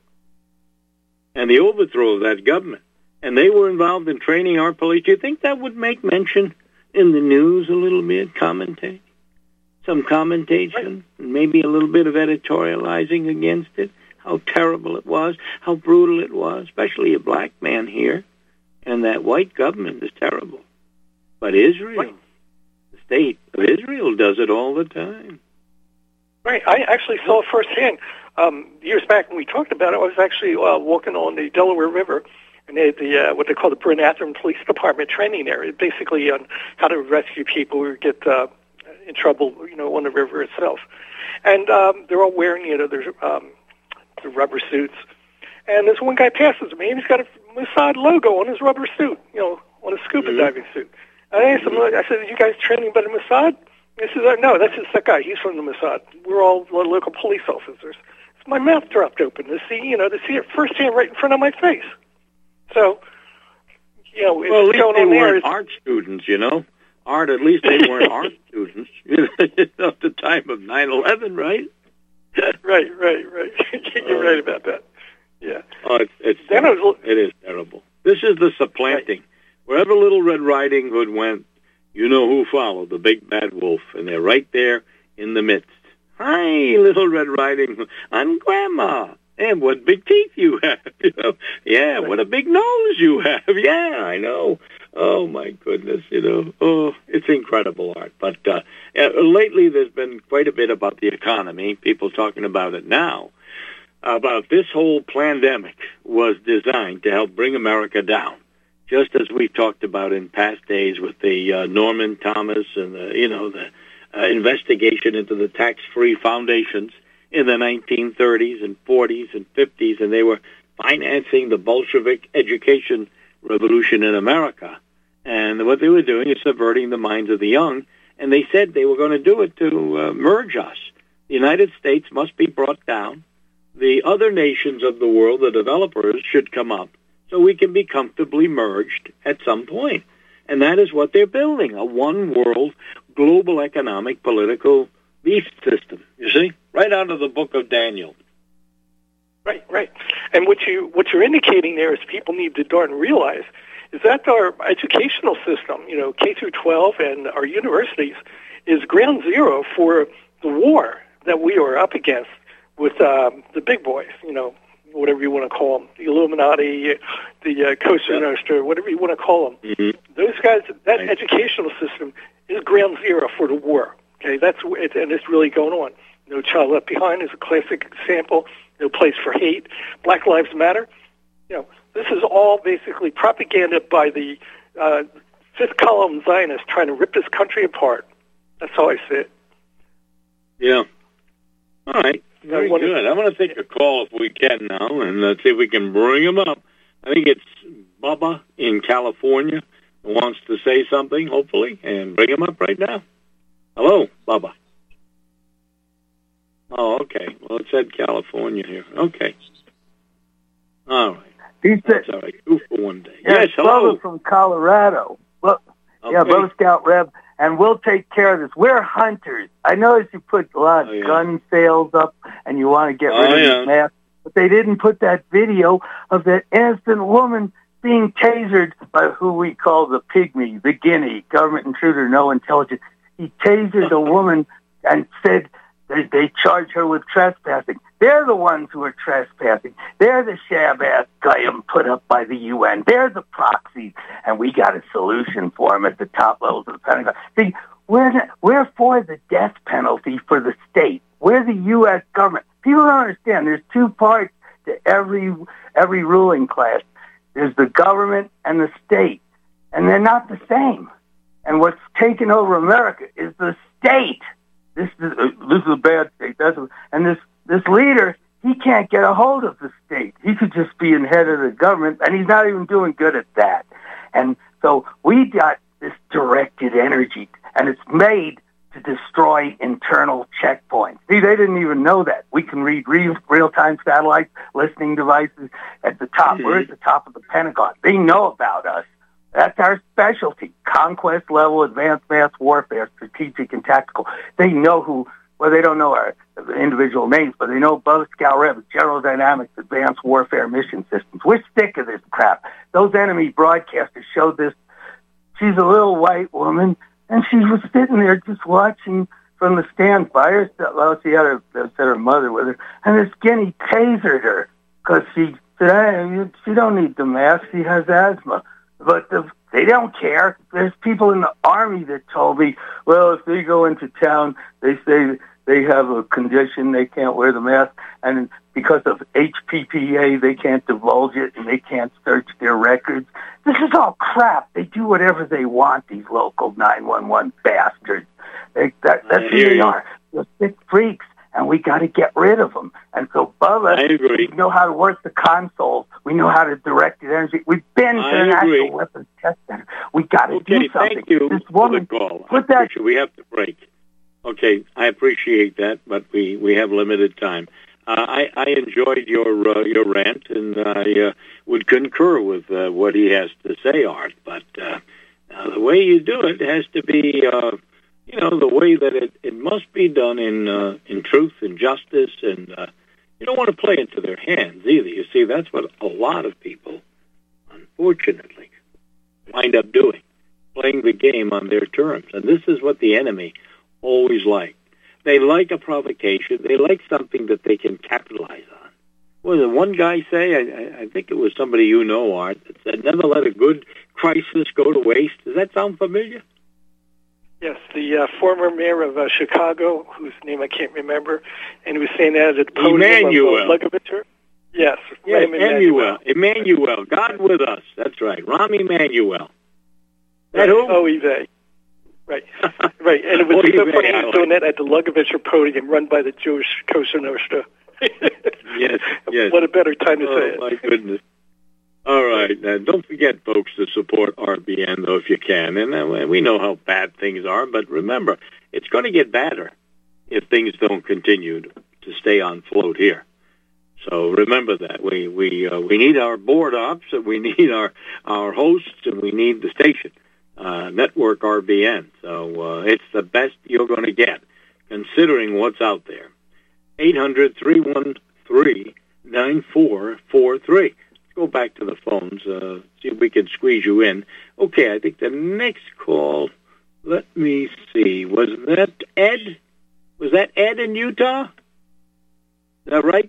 C: and the overthrow of that government, and they were involved in training our police, do you think that would make mention in the news a little bit, commentate? Some commentation, right. maybe a little bit of editorializing against it? How terrible it was, how brutal it was, especially a black man here. And that white government is terrible. But Israel, right. the state of Israel, does it all the time.
G: Right. I actually saw it firsthand. Um, years back when we talked about it, I was actually uh, walking on the Delaware River, and they had the, uh, what they call the Bryn Athyn Police Department training there, it basically on how to rescue people who get uh, in trouble, you know, on the river itself. And um, they're all wearing, you know, there's... Um, the rubber suits. And this one guy passes me, and he's got a Mossad logo on his rubber suit, you know, on his scuba mm-hmm. diving suit. And I asked him, I said, are you guys training by the Mossad? He says, no, that's just that guy. He's from the Mossad. We're all local police officers. So my mouth dropped open to see, you know, to see it firsthand right in front of my face. So, you know,
C: well,
G: it's
C: at least
G: going
C: they
G: on there.
C: weren't art students, you know. Art, at least they weren't art students at the time of nine eleven, right?
G: Right, right, right. You're uh, right about that. Yeah.
C: Oh, it's, it's terrible. It is terrible. This is the supplanting. Right. Wherever Little Red Riding Hood went, you know who followed, the big bad wolf, and they're right there in the midst. Hi, Little Red Riding Hood. I'm Grandma. And what big teeth you have, you know. Yeah, right. What a big nose you have. Yeah, I know. Oh, my goodness, you know. Oh, it's incredible art. But uh, lately there's been quite a bit about the economy, people talking about it now, about this whole pandemic was designed to help bring America down, just as we talked about in past days with the uh, Norman Thomas and, the, you know, the uh, investigation into the tax-free foundations in the nineteen thirties and forties and fifties, and they were financing the Bolshevik education revolution in America. And what they were doing is subverting the minds of the young, and they said they were going to do it to uh, merge us. The United States must be brought down. The other nations of the world, the developers, should come up so we can be comfortably merged at some point. And that is what they're building, a one-world global economic political beast system, you see? Right out of the book of Daniel.
G: Right, right. And what, you, what you're indicating there is people need to darn realize is that our educational system, you know, K through twelve and our universities, is ground zero for the war that we are up against with um, the big boys, you know, whatever you want to call them, the Illuminati, the uh, Cosa Nostra, whatever you want to call them.
C: Mm-hmm.
G: Those guys, that right. educational system is ground zero for the war. Okay, that's it, and it's really going on. No Child Left Behind is a classic example. No Place for Hate. Black Lives Matter. You know, this is all basically propaganda by the uh, fifth column Zionists trying to rip this country apart. That's how I see it.
C: Yeah. All right. Very
G: I
C: good. I'm going to take a call if we can now, and let's see if we can bring him up. I think it's Bubba in California who wants to say something, hopefully, and bring him up right now. Hello, Bubba. Oh, okay. Well, it said California here. Okay. All right.
K: He said,
C: That's all right. Two for one day.
K: Yeah,
C: Yes, hello.
K: Bubba from Colorado. Well,
C: Okay.
K: yeah, Bubba Scout Rev, and we'll take care of this. We're hunters. I noticed you put a lot of
C: Oh, yeah.
K: gun sales up, and you want to get
C: Oh,
K: rid of
C: yeah.
K: these masks, but they didn't put that video of that innocent woman being tasered by who we call the pygmy, the guinea, government intruder, no intelligence. He tasered a woman and said they, they charge her with trespassing. They're the ones who are trespassing. They're the Shabbat Goyim put up by the U N. They're the proxies, and we got a solution for them at the top levels of the Pentagon. See, we're, the, we're for the death penalty for the state. We're the U S government. People don't understand. There's two parts to every every ruling class. There's the government and the state, and they're not the same. And what's taken over America is the state. This is uh, this is a bad state. That's a, and this this leader, he can't get a hold of the state. He could just be in head of the government, and he's not even doing good at that. And so we got this directed energy, and it's made to destroy internal checkpoints. See, they didn't even know that. We can read real, real-time satellites, listening devices at the top. Mm-hmm. We're at the top of the Pentagon. They know about us. That's our specialty, conquest level, advanced mass warfare, strategic and tactical. They know who, well, they don't know our individual names, but they know Bubba Scout Rev, General Dynamics, Advanced Warfare Mission Systems. We're sick of this crap. Those enemy broadcasters showed this. She's a little white woman, and she was sitting there just watching from the stand by herself. Well, she had her, said her mother with her, and this guinea tasered her because she said, hey, she don't need the mask. She has asthma. But the, they don't care. There's people in the Army that told me, well, if they go into town, they say they have a condition, they can't wear the mask, and because of H P P A, they can't divulge it, and they can't search their records. This is all crap. They do whatever they want, these local nine one one bastards. They, that, that's who they are. They're sick freaks, and we got to get rid of them. And so, Bubba,
C: I agree.
K: we know how to work the consoles. We know how to direct the energy. We've been to the National Weapons Test Center. We got to
C: okay,
K: do something.
C: Thank you
K: this woman,
C: for the call.
K: Put that.
C: We have to break. Okay, I appreciate that, but we, we have limited time. Uh, I, I enjoyed your uh, your rant, and I uh, would concur with uh, what he has to say, Art. But uh, uh, the way you do it has to be, uh, you know, the way that it, it must be done in uh, in truth and justice, and uh, you don't want to play into their hands either. You see, that's what a lot of people, unfortunately, wind up doing, playing the game on their terms. And this is what the enemy always like. They like a provocation. They like something that they can capitalize on. What did one guy say? I, I think it was somebody you know, Art, that said, never let a good crisis go to waste. Does that sound familiar?
G: Yes, the uh, former mayor of uh, Chicago, whose name I can't remember, and he was saying that at the podium
C: Emmanuel.
G: of uh, Legislature. Yes,
C: yes,
G: Emmanuel.
C: Emmanuel. God with us. That's right. Rahm Emanuel. That who?
G: O E V. Right, right. And it was so funny he was doing that at the Lugovicher podium run by the Jewish Kosher Nostra.
C: Yes, yes.
G: What a better time to
C: oh,
G: say it.
C: my goodness. All right. Now, don't forget, folks, to support R B N, though, if you can. And uh, we know how bad things are, but remember, it's going to get badder if things don't continue to stay on float here. So remember that. We we uh, we need our board ops, and we need our, our hosts, and we need the station, uh, Network R B N. So uh, it's the best you're going to get, considering what's out there. eight hundred, three one three, nine four four three. Let's go back to the phones, uh, see if we can squeeze you in. Okay, I think the next call, let me see, was that Ed? Was that Ed in Utah? Is that right?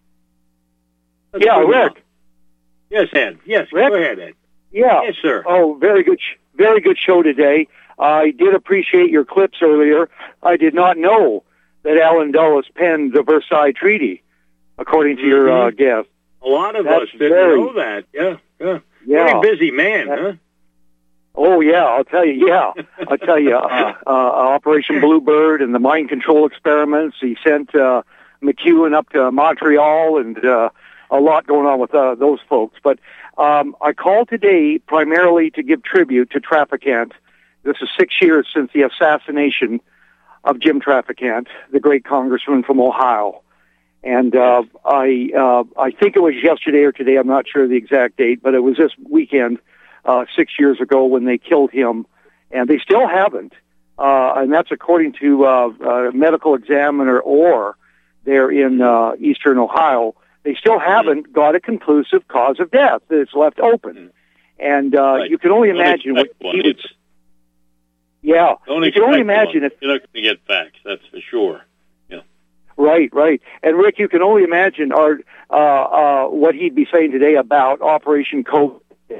C: Let's
L: yeah, Rick.
C: On. Yes, Ed. Yes,
L: Rick?
C: Go ahead, Ed.
L: Yeah.
C: Yes, sir.
L: Oh, very good, sh- very good show today. I did appreciate your clips earlier. I did not know that Alan Dulles penned the Versailles Treaty, according to mm-hmm. your uh, guest.
C: A lot of
L: That's
C: us didn't
L: very,
C: know that. Yeah, yeah.
L: yeah.
C: Very busy man,
L: That's,
C: huh?
L: Oh, yeah, I'll tell you, yeah. I'll tell you, uh, uh, Operation Bluebird and the mind control experiments. He sent uh, McEwen up to Montreal, and uh, a lot going on with uh, those folks. But um, I called today primarily to give tribute to Traficant. This is six years since the assassination of Jim Traficant, the great congressman from Ohio. And uh, I uh, I think it was yesterday or today, I'm not sure the exact date, but it was this weekend, uh, six years ago when they killed him. And they still haven't. Uh, and that's according to uh, uh, medical examiner Orr there in uh, eastern Ohio. They still haven't got a conclusive cause of death. It's left open. And uh,
C: right.
L: you can only
C: Don't
L: imagine what
C: one,
L: he would... Yeah,
C: Don't
L: you can only imagine
C: one.
L: if...
C: You're not going to get facts, that's for sure.
L: Right, right. And Rick, you can only imagine our, uh, uh, what he'd be saying today about Operation COVID.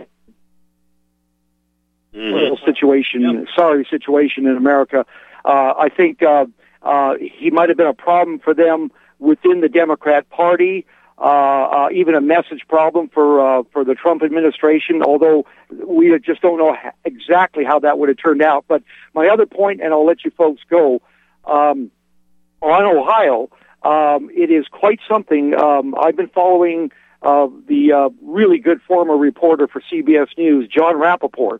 L: Mm-hmm. Situation, yep. Sorry situation in America. Uh, I think uh, uh, he might have been a problem for them within the Democrat Party, uh, uh, even a message problem for uh, for the Trump administration, although we just don't know ha- exactly how that would have turned out. But my other point, and I'll let you folks go, um, on Ohio, um, it is quite something. Um, I've been following uh, the uh, really good former reporter for C B S News, John Rappaport,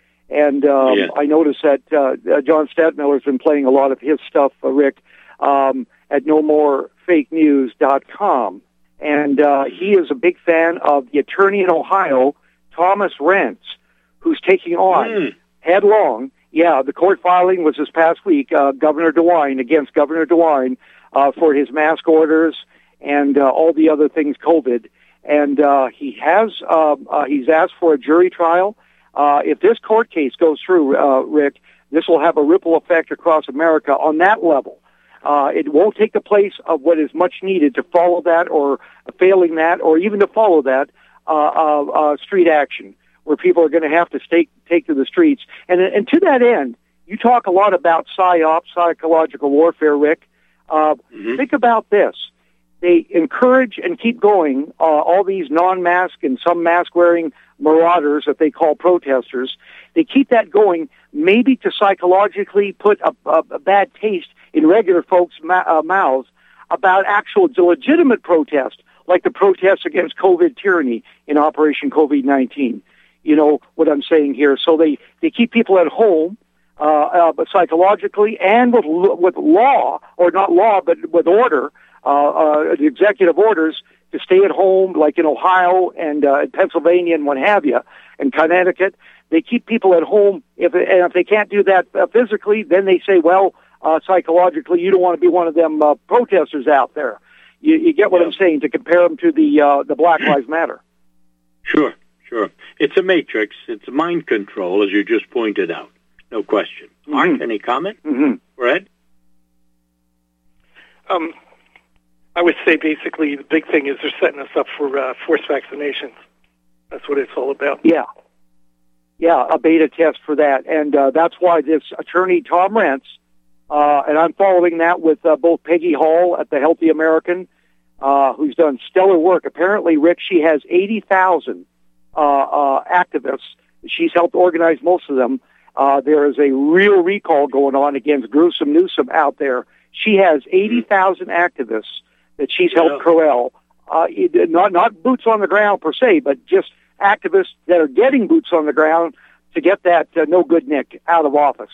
L: and um,
C: yeah.
L: I noticed that uh, John Stadtmiller's been playing a lot of his stuff, uh, Rick, um, at no more fake news dot com, and uh, he is a big fan of the attorney in Ohio, Thomas Rentz, who's taking on mm. headlong. Yeah, the court filing was this past week, uh, Governor DeWine, against Governor DeWine, uh, for his mask orders and uh, all the other things COVID. And uh, he has, uh, uh, he's asked for a jury trial. Uh, if this court case goes through, uh, Rick, this will have a ripple effect across America on that level. Uh, it won't take the place of what is much needed to follow that or failing that or even to follow that uh, uh, uh, street action, where people are going to have to stay, take to the streets. And, and to that end, you talk a lot about psyops, psychological warfare, Rick. Uh, mm-hmm. Think about this. They encourage and keep going uh, all these non-mask and some mask-wearing marauders that they call protesters. They keep that going maybe to psychologically put a, a, a bad taste in regular folks' ma- uh, mouths about actual legitimate protest, like the protests against COVID tyranny in Operation COVID nineteen. You know what I'm saying here. So they, they keep people at home, uh, uh, but psychologically and with with law, or not law, but with order, uh, uh, the executive orders to stay at home, like in Ohio and uh, Pennsylvania and what have you, and Connecticut. They keep people at home. If and if they can't do that uh, physically, then they say, well, uh, psychologically, you don't want to be one of them uh, protesters out there. You, you get what yeah. I'm saying, to compare them to the uh, the Black Lives Matter.
C: Sure. Sure. It's a matrix. It's mind control, as you just pointed out. No question. Mm-hmm. Mark, any comment?
L: Mm-hmm.
C: Fred?
G: Um, I would say basically the big thing is they're setting us up for uh, forced vaccinations. That's what it's all about.
L: Yeah. Yeah, a beta test for that. And uh, that's why this attorney, Tom Rentz, uh, and I'm following that with uh, both Peggy Hall at the Healthy American, uh, who's done stellar work. Apparently, Rick, she has eighty thousand Uh, uh, activists. She's helped organize most of them Uh, there is a real recall going on against Gruesome Newsom out there. She has eighty thousand activists that she's helped corral. Uh, it, not not boots on the ground per se, but just activists that are getting boots on the ground to get that uh, no good Nick out of office.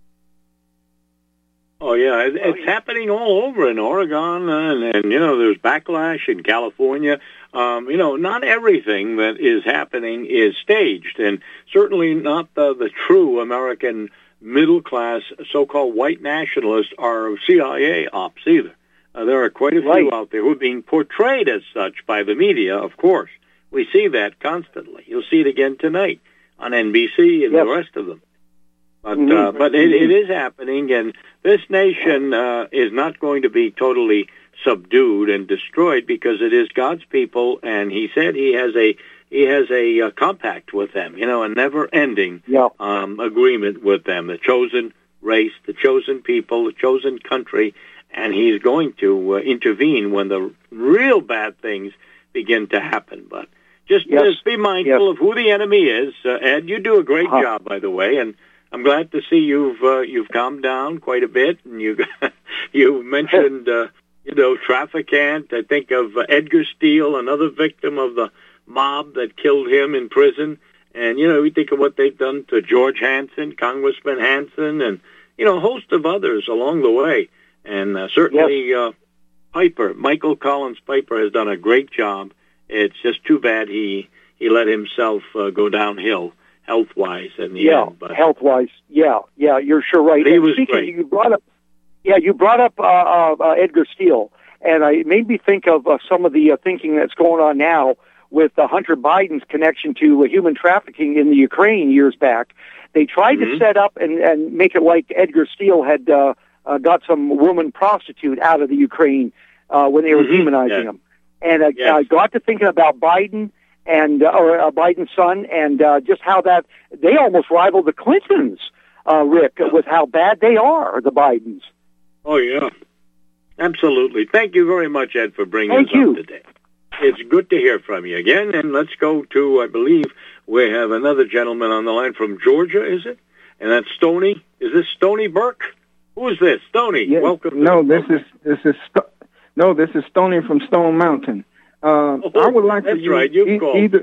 C: Oh yeah, it, it's happening all over in Oregon, and, and you know there's backlash in California. Um, you know, not everything that is happening is staged, and certainly not the, the true American middle class, so-called white nationalists are C I A ops either. Uh, there are quite a few
L: right.
C: out there who are being portrayed as such by the media. Of course, we see that constantly. You'll see it again tonight on N B C and
L: yes.
C: the rest of them. But
L: mm-hmm.
C: uh, but it, it is happening, and this nation uh, is not going to be totally subdued and destroyed because it is God's people, and He said He has a He has a uh, compact with them, you know, a never-ending
L: yeah.
C: um, agreement with them, the chosen race, the chosen people, the chosen country, and He's going to uh, intervene when the real bad things begin to happen. But just,
L: yes.
C: just be mindful
L: yes.
C: of who the enemy is. Uh, Ed, you do a great
L: uh-huh.
C: job, by the way, and I'm glad to see you've uh, you've calmed down quite a bit, and you you mentioned uh, you know trafficant. I think of uh, Edgar Steele, another victim of the mob that killed him in prison, and you know we think of what they've done to George Hansen, Congressman Hansen, and you know a host of others along the way, and uh, certainly
L: yes.
C: uh, Piper, Michael Collins Piper, has done a great job. It's just too bad he he let himself uh, go downhill. Health-wise, in the
L: yeah,
C: end, but
L: health-wise, yeah, yeah, you're sure right.
C: He
L: and
C: was
L: speaking,
C: great.
L: You brought up, yeah, you brought up uh, uh, uh, Edgar Steele, and I, it made me think of uh, some of the uh, thinking that's going on now with uh, Hunter Biden's connection to uh, human trafficking in the Ukraine years back. They tried
C: mm-hmm.
L: to set up and, and make it like Edgar Steele had uh, uh, got some woman prostitute out of the Ukraine uh, when they were
C: mm-hmm.
L: demonizing
C: yes.
L: him, and uh,
C: yes.
L: I got to thinking about Biden. And uh, or uh, Biden's son, and uh, just how that they almost rival the Clintons, uh, Rick, yeah. with how bad they are, the Bidens.
C: Oh yeah, absolutely. Thank you very much, Ed, for bringing
L: Thank
C: us
L: you.
C: up today. It's good to hear from you again. And let's go to, I believe we have another gentleman on the line from Georgia. Is it? And that's Stony. Is this Stony Burke? Who is this? Stony.
M: Yeah,
C: Welcome.
M: No,
C: to the
M: this is this is Sto- no, this is Stony from Stone Mountain. Uh,
C: oh,
M: I would like
C: that's
M: for you
C: right. You've
M: e-
C: called.
M: either.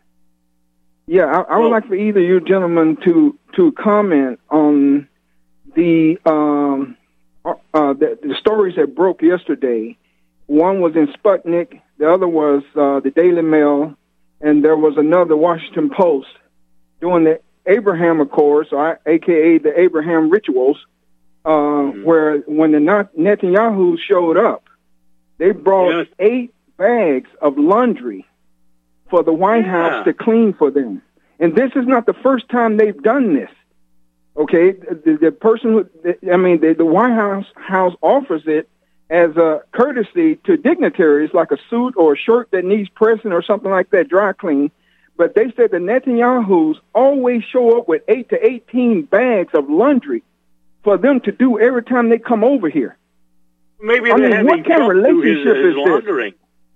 M: Yeah, I, I would
C: oh.
M: like for either you gentlemen to to comment on the um uh, the, the stories that broke yesterday. One was in Sputnik, the other was uh, the Daily Mail, and there was another Washington Post doing the Abraham Accords, or A K A the Abraham Rituals, uh, mm-hmm. where when the Netanyahu showed up, they brought
C: yes.
M: eight bags of laundry for the White
C: yeah.
M: House to clean for them. And this is not the first time they've done this. Okay, the, the person who, I mean, the, the White House House offers it as a courtesy to dignitaries, like a suit or a shirt that needs pressing or something like that, dry clean. But they said the Netanyahus always show up with eight to eighteen bags of laundry for them to do every time they come over here.
C: Maybe
M: I
C: they're
M: mean,
C: having
M: what kind of relationship
C: his, his
M: is this?
C: laundering.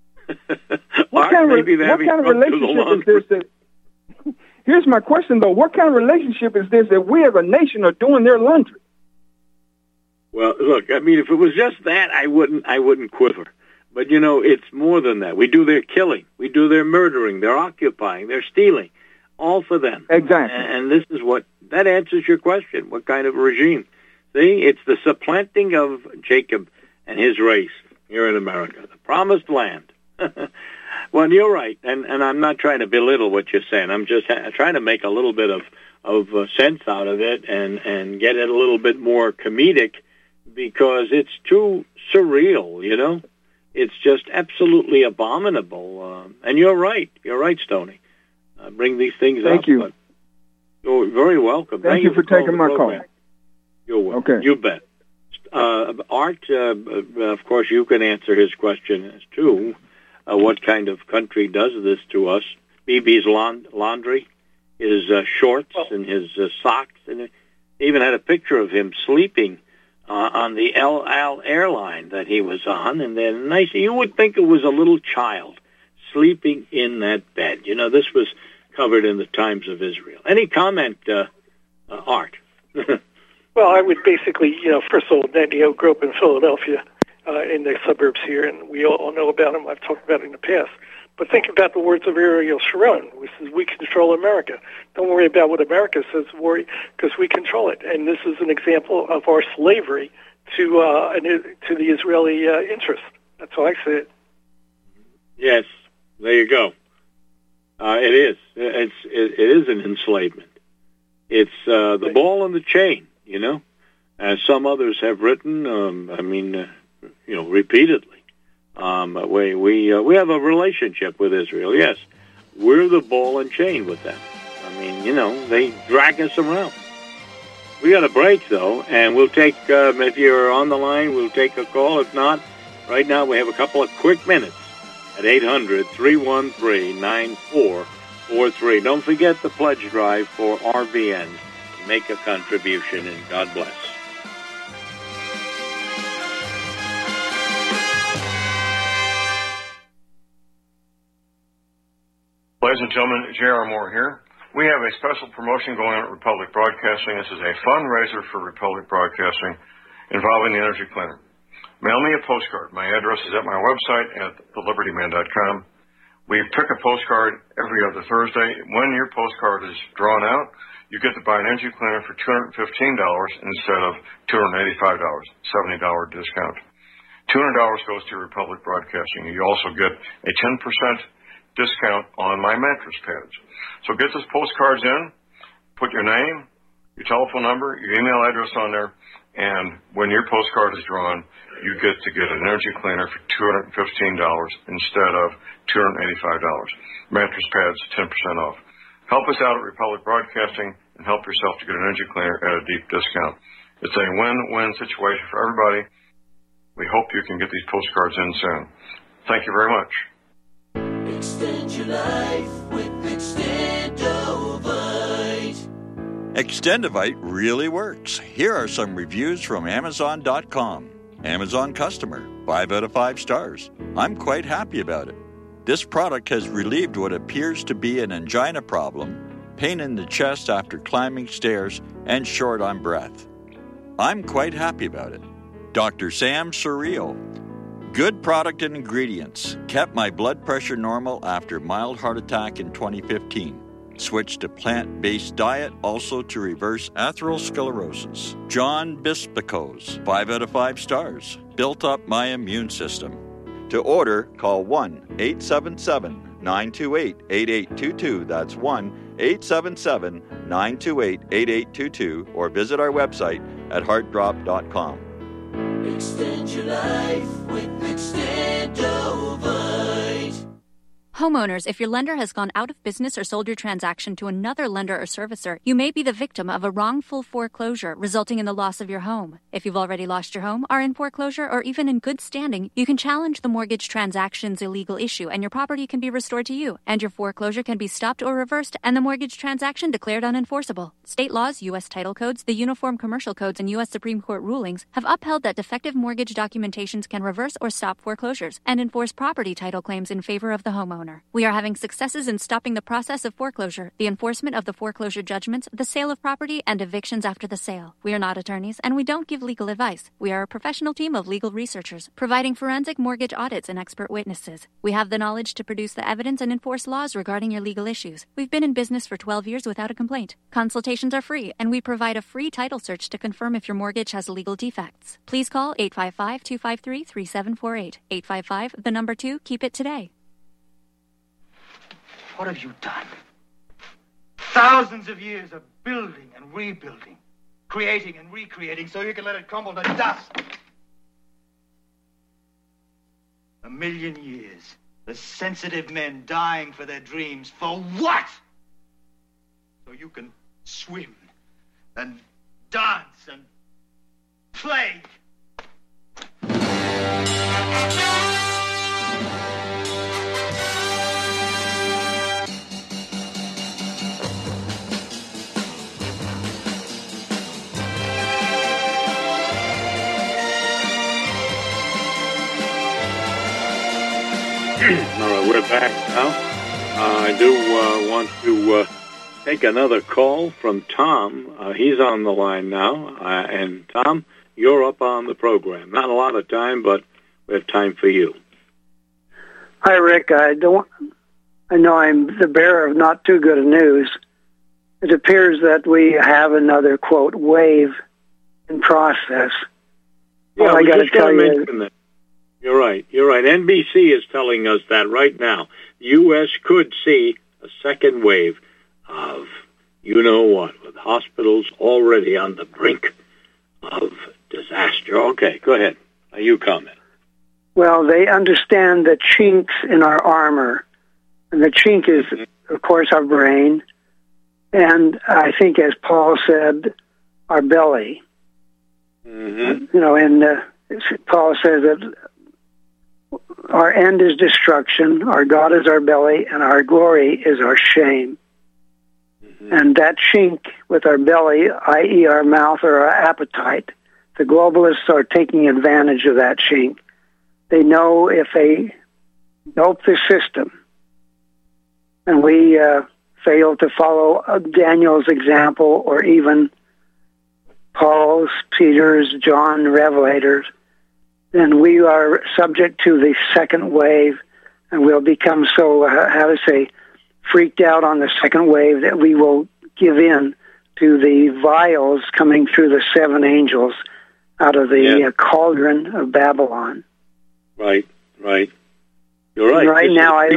M: What
C: Art,
M: kind of,
C: maybe they're
M: what kind of relationship is this? That, here's my question, though. What kind of relationship is this that we as a nation are doing their laundry?
C: Well, look, I mean, if it was just that, I wouldn't, I wouldn't quiver. But, you know, it's more than that. We do their killing. We do their murdering, their occupying, their stealing, all for them.
M: Exactly.
C: And, and this is what, that answers your question. What kind of regime? See, it's the supplanting of Jacob and his race here in America, the promised land. Well, you're right, and, and I'm not trying to belittle what you're saying. I'm just ha- trying to make a little bit of, of uh, sense out of it and, and get it a little bit more comedic because it's too surreal, you know? It's just absolutely abominable. Uh, and you're right. You're right, Stoney. Uh, bring these things
M: Thank
C: up.
M: you.
C: But you're very welcome.
M: Thank,
C: Thank
M: you for taking my
C: program.
M: call.
C: You're welcome.
M: Okay.
C: You bet. Uh, Art, uh, of course, you can answer his question as too. Uh, what kind of country does this to us? B B's laundry, his uh, shorts and his uh, socks, and it even had a picture of him sleeping uh, on the El Al airline that he was on, and then nice. You would think it was a little child sleeping in that bed. You know, this was covered in the Times of Israel. Any comment, uh, uh, Art?
G: Well, I would basically, you know, first of all, Netanyahu grew up in Philadelphia, uh, in the suburbs here, and we all know about him. I've talked about it in the past. But think about the words of Ariel Sharon, which is, we control America. Don't worry about what America says, worry, because we control it. And this is an example of our slavery to uh, to the Israeli uh, interest. That's how I see it.
C: Yes, there you go. Uh, it is. It's it, it is an enslavement. It's uh, the ball and the chain, you know, as some others have written. Um, I mean, uh, you know, repeatedly. Um, we we uh, we have a relationship with Israel. Yes, we're the ball and chain with them. I mean, you know, they drag us around. We got a break though, and we'll take. Um, if you're on the line, we'll take a call. If not, right now we have a couple of quick minutes at eight hundred, three one three, nine four four three. Don't forget the pledge drive for R V N. Make a contribution, and God bless.
N: Ladies and gentlemen, J R. Moore here. We have a special promotion going on at Republic Broadcasting. This is a fundraiser for Republic Broadcasting involving the Energy Cleaner. Mail me a postcard. My address is at my website at the liberty man dot com. We pick a postcard every other Thursday. When your postcard is drawn out, you get to buy an Energy Cleaner for two hundred fifteen dollars instead of two hundred eighty-five dollars, seventy dollars discount. two hundred dollars goes to Republic Broadcasting. You also get a ten percent discount on my mattress pads. So get those postcards in, put your name, your telephone number, your email address on there, and when your postcard is drawn, you get to get an Energy Cleaner for two hundred fifteen dollars instead of two hundred eighty-five dollars. Mattress pads, ten percent off. Help us out at Republic Broadcasting and help yourself to get an Energy Cleaner at a deep discount. It's a win-win situation for everybody. We hope you can get these postcards in soon. Thank you very much.
A: Extend your life with Extendovite.
O: Extendovite really works. Here are some reviews from Amazon dot com. Amazon customer, five out of five stars. I'm quite happy about it. This product has relieved what appears to be an angina problem, pain in the chest after climbing stairs, and short on breath. I'm quite happy about it. Doctor Sam Surreal. Good product and ingredients. Kept my blood pressure normal after mild heart attack in twenty fifteen. Switched to plant-based diet also to reverse atherosclerosis. John Bispicos, five out of five stars. Built up my immune system. To order, call one eight seven seven, nine two eight, eight eight two two. That's one eight seven seven, nine two eight, eight eight two two or visit our website at heart drop dot com.
A: Extend your life with Extendovite.
P: Homeowners, if your lender has gone out of business or sold your transaction to another lender or servicer, you may be the victim of a wrongful foreclosure resulting in the loss of your home. If you've already lost your home, are in foreclosure, or even in good standing, you can challenge the mortgage transaction's illegal issue and your property can be restored to you, and your foreclosure can be stopped or reversed and the mortgage transaction declared unenforceable. State laws, U S title codes, the Uniform Commercial Codes, and U S Supreme Court rulings have upheld that defective mortgage documentations can reverse or stop foreclosures and enforce property title claims in favor of the homeowner. We are having successes in stopping the process of foreclosure, the enforcement of the foreclosure judgments, the sale of property, and evictions after the sale. We are not attorneys, and we don't give legal advice. We are a professional team of legal researchers, providing forensic mortgage audits and expert witnesses. We have the knowledge to produce the evidence and enforce laws regarding your legal issues. We've been in business for twelve years without a complaint. Consultations are free, and we provide a free title search to confirm if your mortgage has legal defects. Please call eight five five, two five three, three seven four eight. eight five five, the number two, keep it today.
Q: What have you done? Thousands of years of building and rebuilding, creating and recreating so you can let it crumble to dust. A million years. The sensitive men dying for their dreams. For what? So you can swim and dance and play.
C: All right, we're back now. Uh, I do uh, want to uh, take another call from Tom. Uh, he's on the line now. Uh, and, Tom, you're up on the program. Not a lot of time, but we have time for you.
R: Hi, Rick. I don't. I know I'm the bearer of not too good of news. It appears that we have another, quote, wave in process.
C: Yeah,
R: well, I got to tell you.
C: That. You're right. You're right. N B C is telling us that right now. The U S could see a second wave of you-know-what, with hospitals already on the brink of disaster. Okay, go ahead. Now you comment.
R: Well, they understand the chinks in our armor. And the chink is, of course, our brain. And I think, as Paul said, our belly.
C: Mm-hmm.
R: You know, and uh, Paul says that our end is destruction, our God is our belly, and our glory is our shame. Mm-hmm. And that chink with our belly, that is our mouth or our appetite, the globalists are taking advantage of that chink. They know if they dope the system, and we uh, fail to follow uh, Daniel's example, or even Paul's, Peter's, John, Revelators, then we are subject to the second wave, and we'll become so, uh, how to say, freaked out on the second wave that we will give in to the vials coming through the seven angels out of the
C: yeah.
R: uh, cauldron of Babylon.
C: Right, right. You're right.
R: And right
C: this
R: now, I,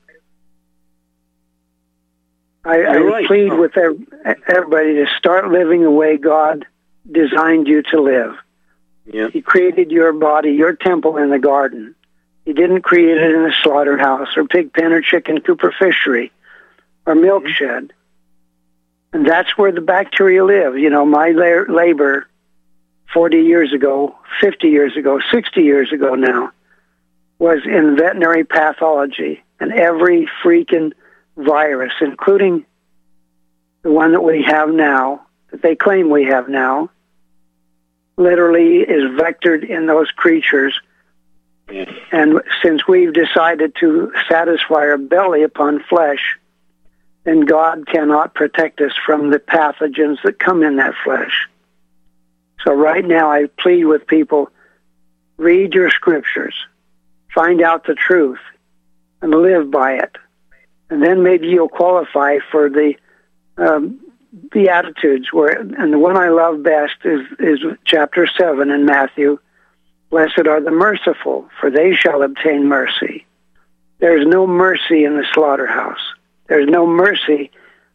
R: I, I, I
C: right.
R: plead with everybody to start living the way God designed you to live.
C: Yeah.
R: He created your body, your temple in the garden. He didn't create it in a slaughterhouse or pig pen or chicken coop or fishery or milk
C: Mm-hmm.
R: shed. And that's where the bacteria live. You know, my la- labor forty years ago, fifty years ago, sixty years ago now, was in veterinary pathology. And every freaking virus, including the one that we have now, that they claim we have now, literally is vectored in those creatures.
C: Yeah.
R: And since we've decided to satisfy our belly upon flesh, then God cannot protect us from the pathogens that come in that flesh. So right now I plead with people, read your scriptures, find out the truth, and live by it. And then maybe you'll qualify for the um, Beatitudes, where, and the one I love best is, is chapter seven in Matthew. Blessed are the merciful, for they shall obtain mercy. There's no mercy in the slaughterhouse. There's no mercy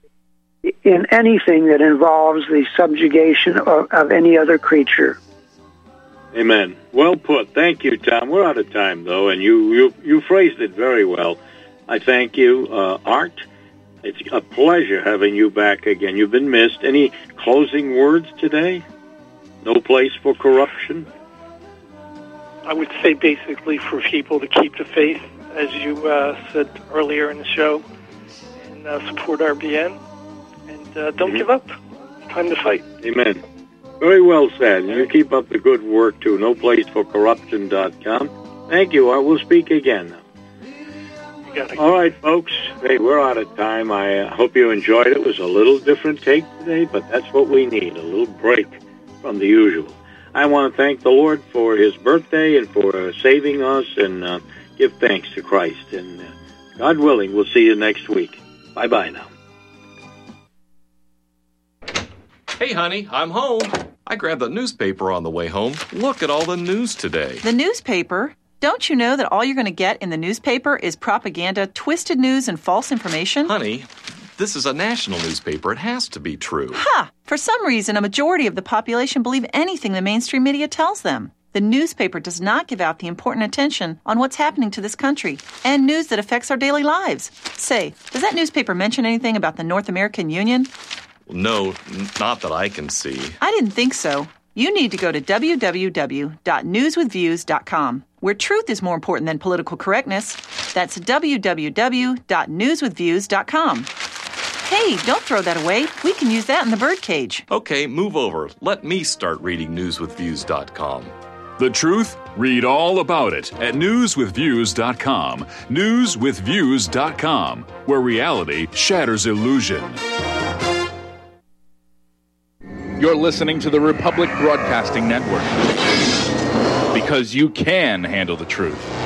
R: in anything that involves the subjugation of, of any other creature.
C: Amen. Well put. Thank you, Tom. We're out of time, though, and you, you, you phrased it very well. I thank you, uh, Art. It's a pleasure having you back again. You've been missed. Any closing words today? No place for corruption?
G: I would say basically for people to keep the faith, as you uh, said earlier in the show, and uh, support R B N, and uh, don't mm-hmm. give up. It's time to fight.
C: Amen. Very well said. You keep up the good work, too. no place for corruption dot com. Thank you. I will speak again now. All right, folks. Hey, we're out of time. I uh, hope you enjoyed it. It was a little different take today, but that's what we need, a little break from the usual. I want to thank the Lord for his birthday and for uh, saving us, and uh, give thanks to Christ. And uh, God willing, we'll see you next week. Bye-bye now.
S: Hey, honey, I'm home. I grabbed the newspaper on the way home. Look at all the news today.
T: The newspaper? Don't you know that all you're going to get in the newspaper is propaganda, twisted news, and false information?
S: Honey, this is a national newspaper. It has to be true.
T: Ha! For some reason, a majority of the population believe anything the mainstream media tells them. The newspaper does not give out the important attention on what's happening to this country and news that affects our daily lives. Say, does that newspaper mention anything about the North American Union?
S: No, not that I can see.
T: I didn't think so. You need to go to w w w dot news with views dot com, where truth is more important than political correctness. That's w w w dot news with views dot com. Hey, don't throw that away. We can use that in the birdcage.
S: Okay, move over. Let me start reading news with views dot com.
U: The truth? Read all about it at news with views dot com. news with views dot com, where reality shatters illusion.
V: You're listening to the Republic Broadcasting Network, because you can handle the truth.